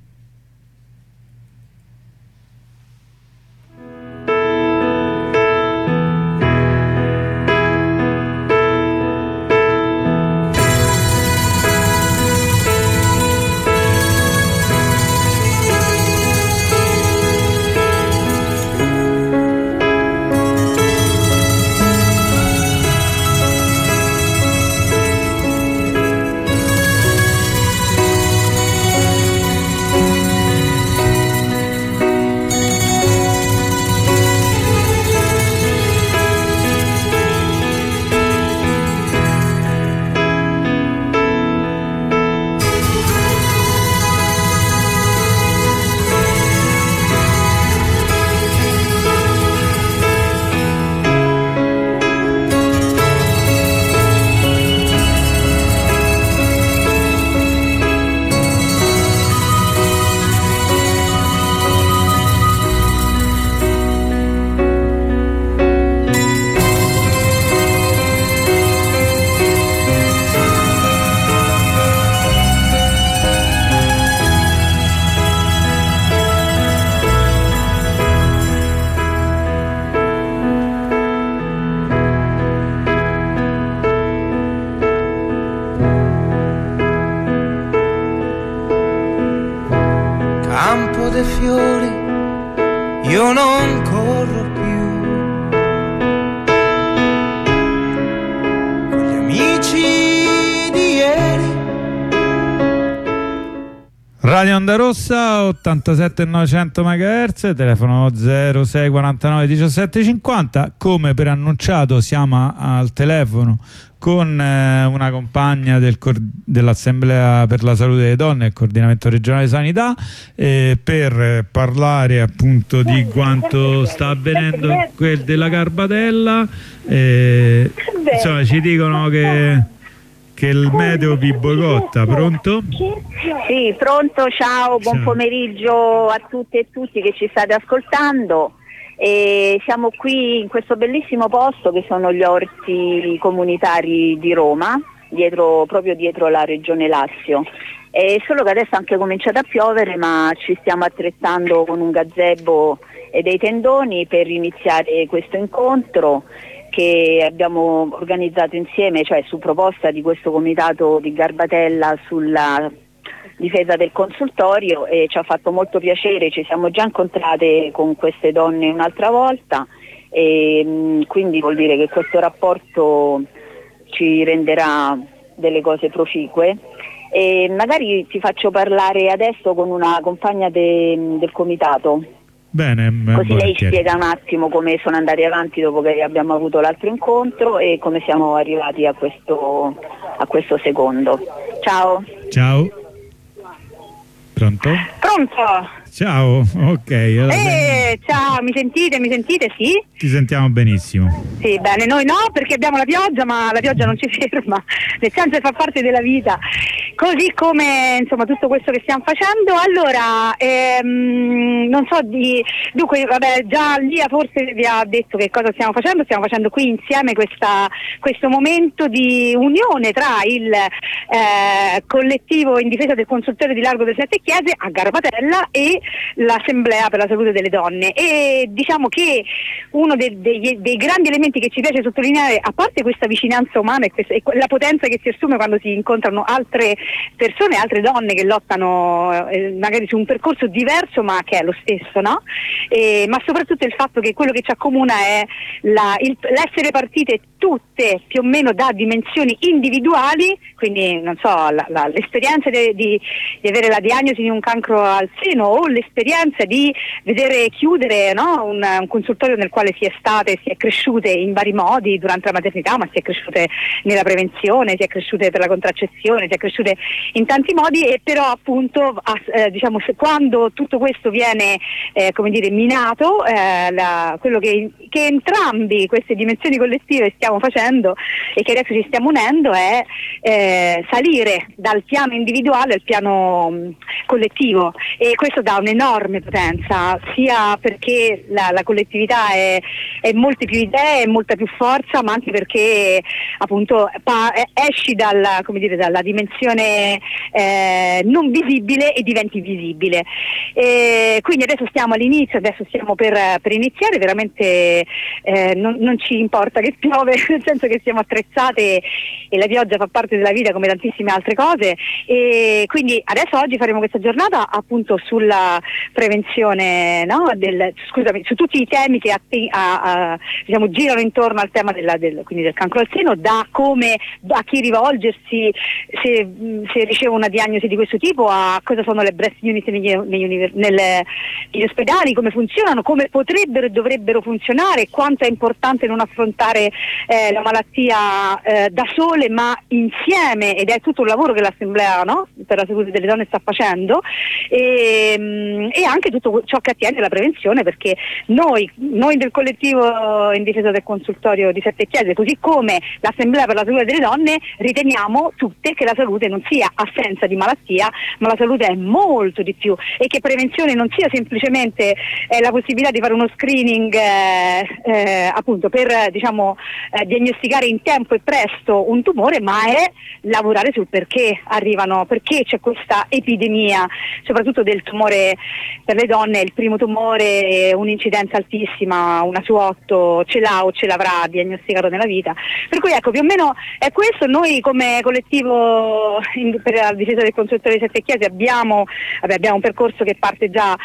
Speaker 18: io non corro più con gli amici di ieri.
Speaker 3: Radio Onda Rossa ottantasette novecento megahertz, telefono zero sei quarantanove diciassette cinquanta. Come preannunciato siamo al telefono con eh, una compagna del dell'Assemblea per la Salute delle Donne e il Coordinamento Regionale Sanità eh, per parlare appunto di quanto sta avvenendo in quel della Garbatella. Eh, insomma, ci dicono che, che il meteo vi boicotta. Pronto?
Speaker 19: Sì, pronto, ciao, buon ciao. Pomeriggio a tutte e tutti che ci state ascoltando. E siamo qui in questo bellissimo posto che sono gli orti comunitari di Roma, dietro, proprio dietro la Regione Lazio. E solo che adesso è anche cominciato a piovere, ma ci stiamo attrezzando con un gazebo e dei tendoni per iniziare questo incontro che abbiamo organizzato insieme, cioè su proposta di questo comitato di Garbatella sulla difesa del consultorio, e ci ha fatto molto piacere. Ci siamo già incontrate con queste donne un'altra volta e mh, quindi vuol dire che questo rapporto ci renderà delle cose proficue, e magari ti faccio parlare adesso con una compagna de, del comitato.
Speaker 3: Bene,
Speaker 19: così lei spiega un attimo come sono andati avanti dopo che abbiamo avuto l'altro incontro e come siamo arrivati a questo, a questo secondo. Ciao.
Speaker 3: Ciao. Pronto?
Speaker 19: Pronto?
Speaker 3: Ciao, ok. Allora
Speaker 20: Eh, ciao, mi sentite? Mi sentite? Sì?
Speaker 3: ti sentiamo benissimo.
Speaker 20: Sì, bene, noi no perché abbiamo la pioggia, ma la pioggia non ci ferma, nel senso che fa parte della vita, così come insomma tutto questo che stiamo facendo. Allora, ehm, non so di... Dunque, vabbè, già Lia forse vi ha detto che cosa stiamo facendo, stiamo facendo qui insieme questa, questo momento di unione tra il eh, collettivo in difesa del consultorio di Largo delle Sette Chiese a Garbatella e l'Assemblea per la Salute delle Donne, e diciamo che uno dei, dei, dei grandi elementi che ci piace sottolineare, a parte questa vicinanza umana e, questa, e la potenza che si assume quando si incontrano altre persone, altre donne che lottano eh, magari su un percorso diverso ma che è lo stesso, no? E, ma soprattutto il fatto che quello che ci accomuna è la, il, l'essere partite tutte più o meno da dimensioni individuali, quindi non so, la, la, l'esperienza di, di, di avere la diagnosi di un cancro al seno, o l'esperienza di vedere chiudere, no, un, un consultorio nel quale si è state, si è cresciute in vari modi durante la maternità, ma si è cresciute nella prevenzione, si è cresciute per la contraccezione, si è cresciute in tanti modi, e però appunto eh, diciamo, se, quando tutto questo viene eh, come dire minato, eh, la, quello che, che entrambi queste dimensioni collettive stiamo facendo e che adesso ci stiamo unendo è eh, salire dal piano individuale al piano mh, collettivo, e questo dà un'enorme potenza, sia perché la, la collettività è, è molte più idee, è molta più forza, ma anche perché appunto pa- esci dalla, come dire, dalla dimensione eh, non visibile e diventi visibile. E quindi adesso stiamo all'inizio, adesso stiamo per, per iniziare, veramente eh, non, non ci importa che piove, nel senso che siamo attrezzate e la pioggia fa parte della vita come tantissime altre cose, e quindi adesso oggi faremo questa giornata appunto sulla prevenzione, no? Del, scusami, su tutti i temi che atti- a, a, diciamo, girano intorno al tema della, del, quindi del cancro al seno, da come, a chi rivolgersi se, se riceve una diagnosi di questo tipo, a cosa sono le breast unit negli, negli, nelle, negli ospedali, come funzionano, come potrebbero e dovrebbero funzionare, quanto è importante non affrontare eh, la malattia eh, da sole ma insieme, ed è tutto un lavoro che l'Assemblea, no, per la Salute delle Donne sta facendo, e, e anche tutto ciò che attiene alla prevenzione, perché noi, noi del collettivo in difesa del consultorio di Sette Chiese, così come l'Assemblea per la Salute delle Donne, riteniamo tutte che la salute non sia assenza di malattia, ma la salute è molto di più, e che prevenzione non sia semplicemente eh, la possibilità di fare uno screening eh, eh, appunto per diciamo eh, diagnosticare in tempo e presto un tumore, ma è lavorare sul perché arrivano, perché c'è questa epidemia, soprattutto del tumore per le donne, il primo tumore, un'incidenza altissima, una su otto ce l'ha o ce l'avrà diagnosticato nella vita. Per cui ecco, più o meno è questo. Noi come collettivo in, per la difesa del consultorio di Sette Chiese abbiamo, vabbè, abbiamo un percorso che parte già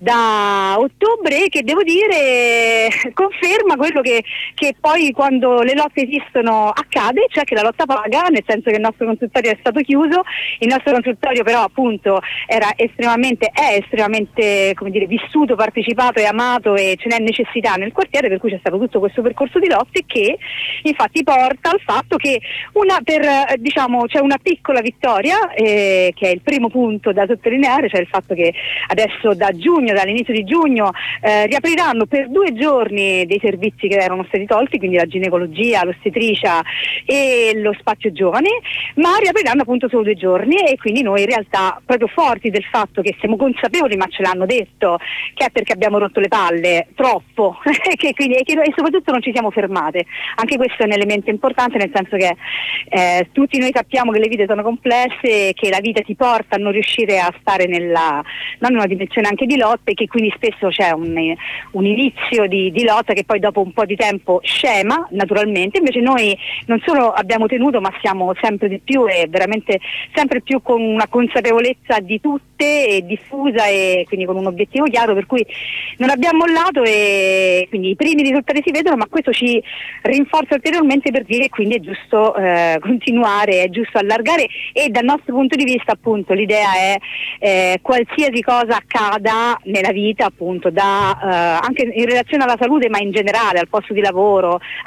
Speaker 20: da ottobre e che devo dire conferma quello che, che poi quando le lotte esistono accade, cioè che la lotta paga, nel senso che il nostro consultorio è stato chiuso, il nostro consultorio però appunto era estremamente, è estremamente come dire, vissuto, partecipato e amato, e ce n'è necessità nel quartiere, per cui c'è stato tutto questo percorso di lotte che infatti porta al fatto che una, per, diciamo, c'è una piccola vittoria eh, che è il primo punto da sottolineare, cioè il fatto che adesso da giugno, dall'inizio di giugno eh, riapriranno per due giorni dei servizi che erano stati tolti, quindi la ginecologia, l'ostetricia e lo spazio giovani, ma riapriranno appunto solo due giorni, e quindi noi in realtà proprio forti del fatto che siamo consapevoli, ma ce l'hanno detto, che è perché abbiamo rotto le palle troppo e, che quindi, e, che, e soprattutto non ci siamo fermate. Anche questo è un elemento importante, nel senso che eh, tutti noi sappiamo che le vite sono complesse e che la vita ti porta a non riuscire a stare nella, non in una dimensione anche di lotta, e che quindi spesso c'è un, un inizio di, di lotta che poi dopo un po' di tempo scema naturalmente. Invece noi non solo abbiamo tenuto, ma siamo sempre di più, e veramente sempre più con una consapevolezza di tutte e diffusa, e quindi con un obiettivo chiaro, per cui non abbiamo mollato, e quindi i primi risultati si vedono, ma questo ci rinforza ulteriormente per dire che quindi è giusto eh, continuare, è giusto allargare, e dal nostro punto di vista appunto l'idea è eh, qualsiasi cosa accada nella vita, appunto da eh, anche in relazione alla salute, ma in generale al posto di lavoro, a qualsiasi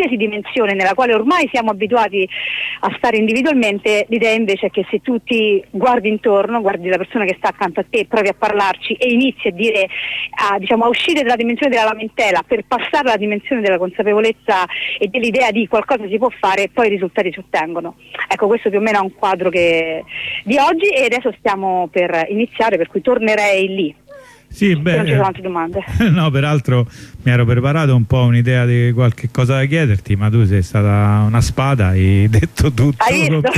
Speaker 20: qualsiasi dimensione nella quale ormai siamo abituati a stare individualmente, l'idea invece è che se tu ti guardi intorno, guardi la persona che sta accanto a te, provi a parlarci e inizi a dire, a, diciamo, a uscire dalla dimensione della lamentela per passare alla dimensione della consapevolezza e dell'idea di qualcosa si può fare, e poi i risultati si ottengono. Ecco, questo più o meno è un quadro che, di oggi, e adesso stiamo per iniziare, per cui tornerei lì.
Speaker 3: Sì, beh,
Speaker 20: non ci sono altre domande.
Speaker 3: No, peraltro mi ero preparato un po' un'idea di qualche cosa da chiederti, ma tu sei stata una spada, hai detto tutto.
Speaker 20: Hai visto?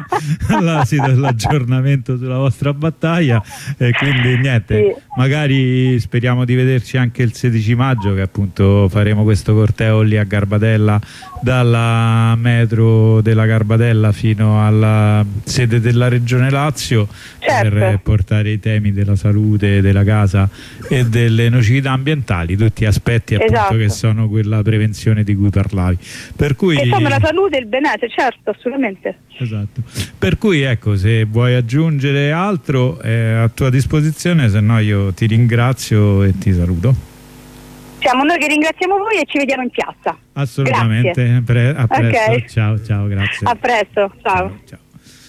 Speaker 3: L'aggiornamento sulla vostra battaglia, e quindi niente, sì. Magari speriamo di vederci anche il sedici maggio, che appunto faremo questo corteo lì a Garbatella, dalla metro della Garbatella fino alla sede della Regione Lazio, certo, per portare i temi della salute, della casa e delle nocività ambientali, tutti aspetti appunto, esatto, che sono quella prevenzione di cui parlavi. Per cui
Speaker 20: che sono la salute e il benessere, certo, assolutamente.
Speaker 3: Esatto. Per cui ecco, se vuoi aggiungere altro è a tua disposizione, se no io ti ringrazio e ti saluto.
Speaker 20: Siamo noi che ringraziamo voi e ci vediamo in piazza.
Speaker 3: Assolutamente. Pre a presto. Okay. Ciao, ciao, grazie.
Speaker 20: A presto, ciao.
Speaker 3: Ciao, ciao.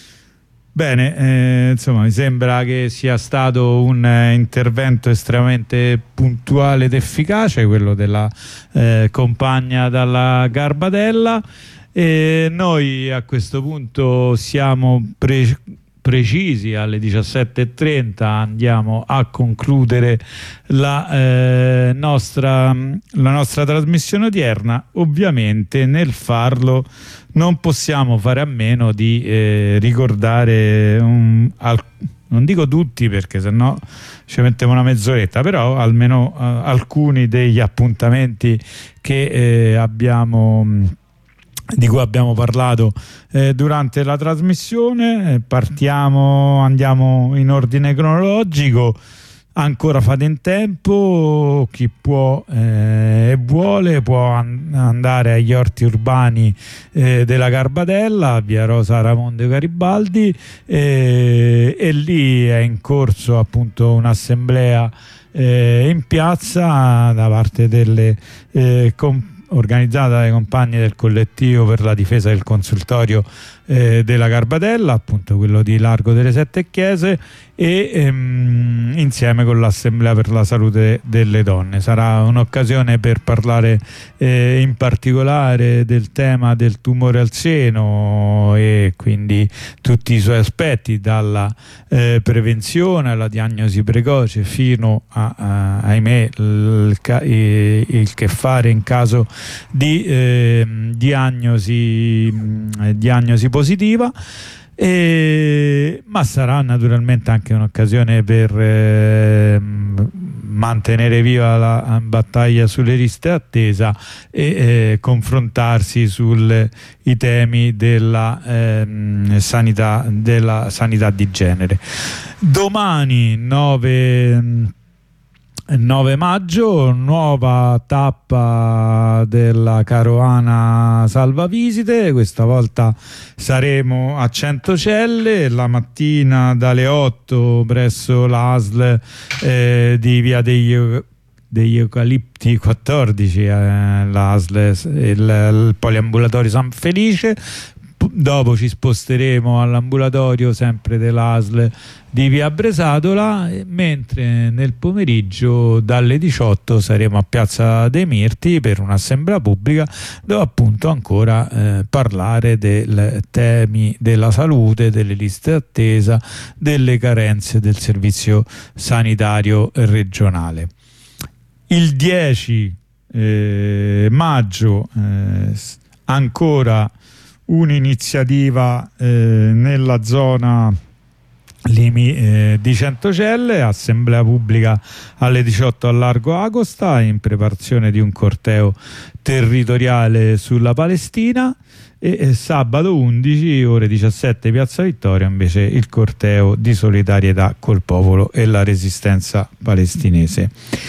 Speaker 3: Bene, eh, insomma, mi sembra che sia stato un eh, intervento estremamente puntuale ed efficace, quello della eh, compagna dalla Garbatella, e noi a questo punto siamo pre precisi, alle diciassette e trenta andiamo a concludere la, eh, nostra, la nostra trasmissione odierna. Ovviamente nel farlo non possiamo fare a meno di eh, ricordare un, al, non dico tutti perché sennò ci mettiamo una mezz'oretta, però almeno eh, alcuni degli appuntamenti che eh, abbiamo di cui abbiamo parlato eh, durante la trasmissione. Eh, partiamo, andiamo in ordine cronologico. Ancora fate in tempo, chi può eh, e vuole può an andare agli orti urbani eh, della Garbatella, via Rosa Raimondo Garibaldi, eh, e lì è in corso appunto un'assemblea eh, in piazza da parte delle eh, organizzata dai compagni del collettivo per la difesa del consultorio eh, della Garbatella, appunto quello di Largo delle Sette Chiese, e ehm, insieme con l'Assemblea per la Salute delle Donne. Sarà un'occasione per parlare eh, in particolare del tema del tumore al seno e quindi tutti i suoi aspetti, dalla eh, prevenzione alla diagnosi precoce fino a, a ahimè il, il, il che fare in caso di eh, diagnosi, diagnosi positiva. E, ma sarà naturalmente anche un'occasione per eh, mantenere viva la battaglia sulle liste d'attesa e eh, confrontarsi sui temi della, eh, sanità, della sanità di genere. Domani nove maggio, nuova tappa della carovana salvavisite. Questa volta saremo a Centocelle la mattina dalle otto presso l'A S L eh, di via degli, degli Eucalipti quattordici, eh, l'A S L, il, il poliambulatorio San Felice. Dopo ci sposteremo all'ambulatorio sempre dell'A S L di via Bresatola, mentre nel pomeriggio dalle diciotto saremo a Piazza dei Mirti per un'assemblea pubblica dove appunto ancora eh, parlare dei temi della salute, delle liste d'attesa, delle carenze del servizio sanitario regionale. Il dieci eh, maggio eh, ancora un'iniziativa eh, nella zona Limi, eh, di Centocelle, assemblea pubblica alle diciotto a Largo Agosta in preparazione di un corteo territoriale sulla Palestina, e, e sabato undici ore diciassette Piazza Vittoria invece il corteo di solidarietà col popolo e la resistenza palestinese.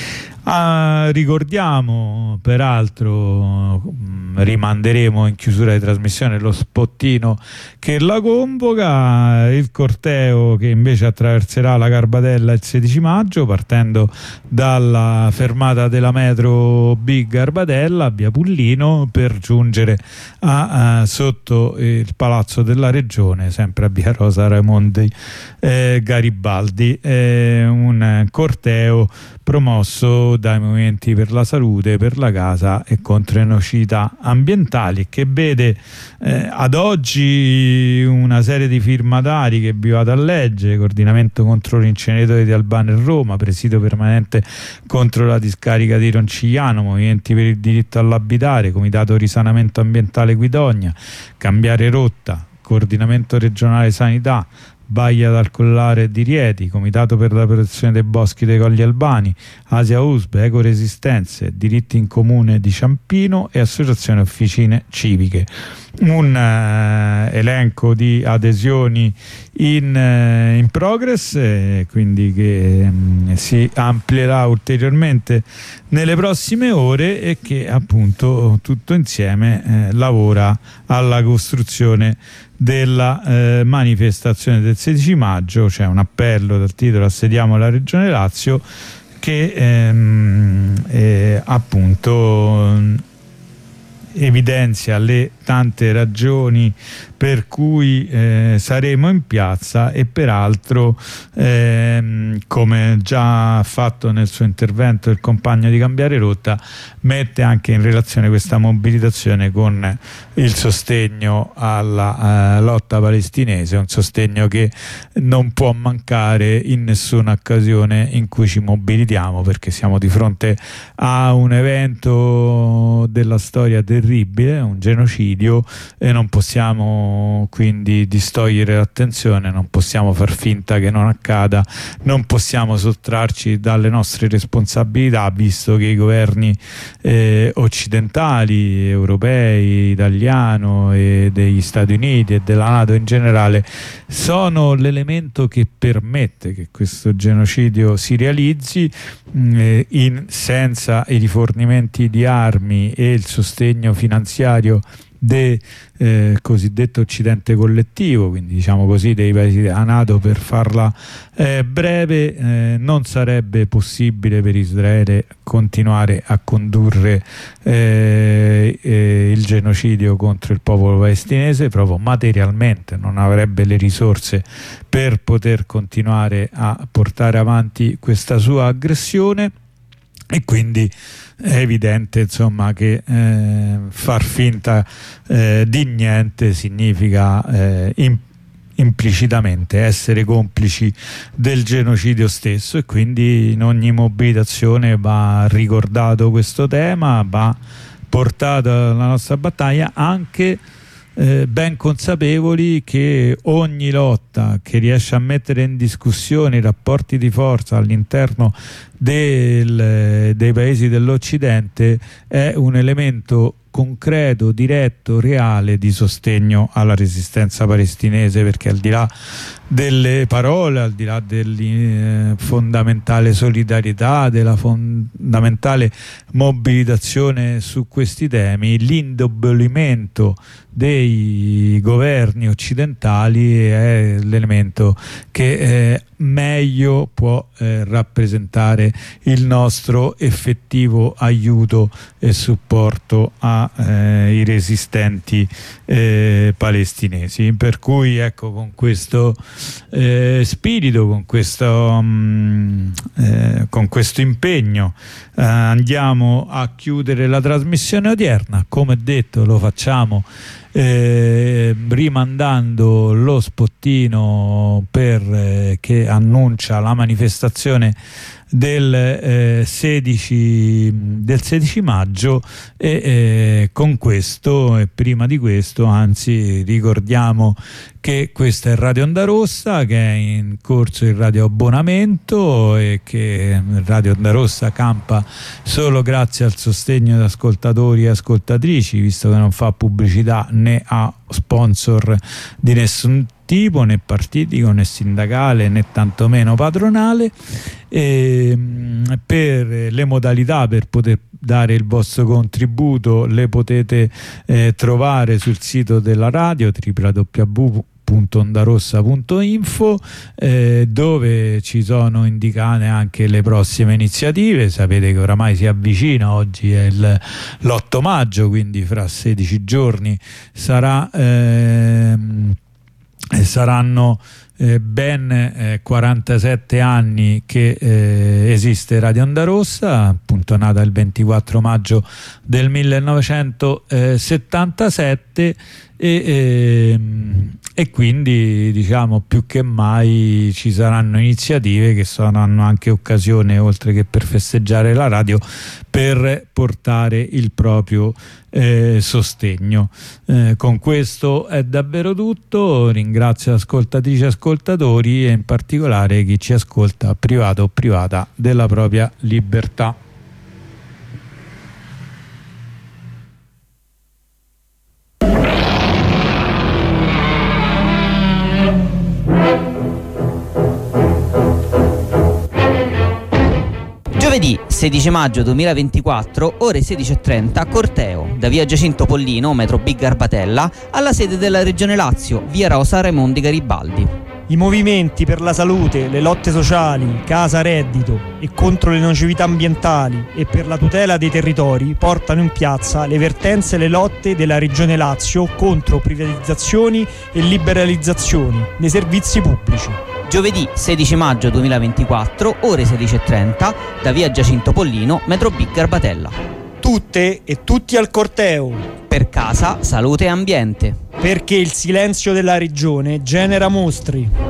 Speaker 3: Ah, ricordiamo peraltro, rimanderemo in chiusura di trasmissione lo spottino che la convoca, il corteo che invece attraverserà la Garbatella il sedici maggio, partendo dalla fermata della metro B Garbatella, via Pullino, per giungere a, a sotto il Palazzo della Regione, sempre a via Rosa Raimondi eh, Garibaldi. Eh, un corteo promosso dai movimenti per la salute, per la casa e contro le nocività ambientali, che vede eh, ad oggi una serie di firmatari che vi vado a leggere: coordinamento contro l'inceneritore di Albano e Roma, presidio permanente contro la discarica di Roncigliano, movimenti per il diritto all'abitare, comitato risanamento ambientale Guidogna, cambiare rotta, coordinamento regionale sanità, Baia dal Collare di Rieti, Comitato per la protezione dei boschi dei Colli Albani, Asia U S B, Ecoresistenze, Diritti in Comune di Ciampino e Associazione Officine Civiche. Un uh, elenco di adesioni in, uh, in progress, eh, quindi che um, si amplierà ulteriormente nelle prossime ore, e che appunto tutto insieme eh, lavora alla costruzione della eh, manifestazione del sedici maggio. C'è un appello dal titolo "Assediamo la Regione Lazio", che ehm, eh, appunto evidenzia le tante ragioni per cui eh, saremo in piazza, e peraltro ehm, come già fatto nel suo intervento il compagno di Cambiare Rotta, mette anche in relazione questa mobilitazione con il sostegno alla eh, lotta palestinese, un sostegno che non può mancare in nessuna occasione in cui ci mobilitiamo, perché siamo di fronte a un evento della storia terribile, un genocidio, e non possiamo quindi distogliere l'attenzione, non possiamo far finta che non accada, non possiamo sottrarci dalle nostre responsabilità, visto che i governi eh, occidentali, europei, italiano e degli Stati Uniti e della NATO in generale sono l'elemento che permette che questo genocidio si realizzi. Eh, in, senza i rifornimenti di armi e il sostegno finanziario del eh, cosiddetto Occidente collettivo, quindi diciamo così dei paesi della NATO, per farla eh, breve, eh, non sarebbe possibile per Israele continuare a condurre eh, eh, il genocidio contro il popolo palestinese. Proprio materialmente non avrebbe le risorse per poter continuare a portare avanti questa sua aggressione, e quindi è evidente, insomma, che eh, far finta eh, di niente significa eh, in, implicitamente essere complici del genocidio stesso, e quindi in ogni mobilitazione va ricordato questo tema, va portata la nostra battaglia, anche Eh, ben consapevoli che ogni lotta che riesce a mettere in discussione i rapporti di forza all'interno del, dei paesi dell'Occidente è un elemento concreto, diretto, reale di sostegno alla resistenza palestinese, perché al di là delle parole, al di là della eh, fondamentale solidarietà, della fondamentale mobilitazione su questi temi, l'indebolimento dei governi occidentali è l'elemento che eh, meglio può eh, rappresentare il nostro effettivo aiuto e supporto ai eh, resistenti eh, palestinesi. Per cui ecco, con questo eh, spirito, con questo, mh, eh, con questo impegno eh, andiamo a chiudere la trasmissione odierna. Come detto, lo facciamo Eh, rimandando lo spottino per, eh, che annuncia la manifestazione del, eh, sedici, del sedici maggio, e eh, con questo e prima di questo anzi ricordiamo che questa è Radio Onda Rossa, che è in corso il radioabbonamento e che Radio Onda Rossa campa solo grazie al sostegno di ascoltatori e ascoltatrici, visto che non fa pubblicità né ha sponsor di nessun tipo, né partitico né sindacale né tantomeno padronale. E, per le modalità per poter dare il vostro contributo le potete eh, trovare sul sito della radio w w w punto ondarossa punto info, eh, dove ci sono indicate anche le prossime iniziative. Sapete che oramai si avvicina, oggi è l'otto maggio, quindi fra sedici giorni sarà ehm, saranno Eh, ben eh, quarantasette anni che eh, esiste Radio Onda Rossa, appunto nata il ventiquattro maggio del millenovecentosettantasette, e, eh, e quindi diciamo più che mai ci saranno iniziative che saranno anche occasione, oltre che per festeggiare la radio, per portare il proprio eh, sostegno. Eh, con questo è davvero tutto. Ringrazio ascoltatrici e ascoltatori, e in particolare chi ci ascolta privato o privata della propria libertà.
Speaker 7: Giovedì sedici maggio duemilaventiquattro, ore sedici e trenta, corteo da via Giacinto Pollino, metro B Garbatella, alla sede della Regione Lazio, via Rosa Raimondi Garibaldi.
Speaker 8: I movimenti per la salute, le lotte sociali, casa reddito e contro le nocività ambientali e per la tutela dei territori portano in piazza le vertenze e le lotte della Regione Lazio contro privatizzazioni e liberalizzazioni dei servizi pubblici.
Speaker 7: Giovedì sedici maggio duemilaventiquattro, ore sedici e trenta, da via Giacinto Pollino, metro B Garbatella.
Speaker 8: Tutte e tutti al corteo.
Speaker 7: Per casa, salute e ambiente.
Speaker 8: Perché il silenzio della regione genera mostri.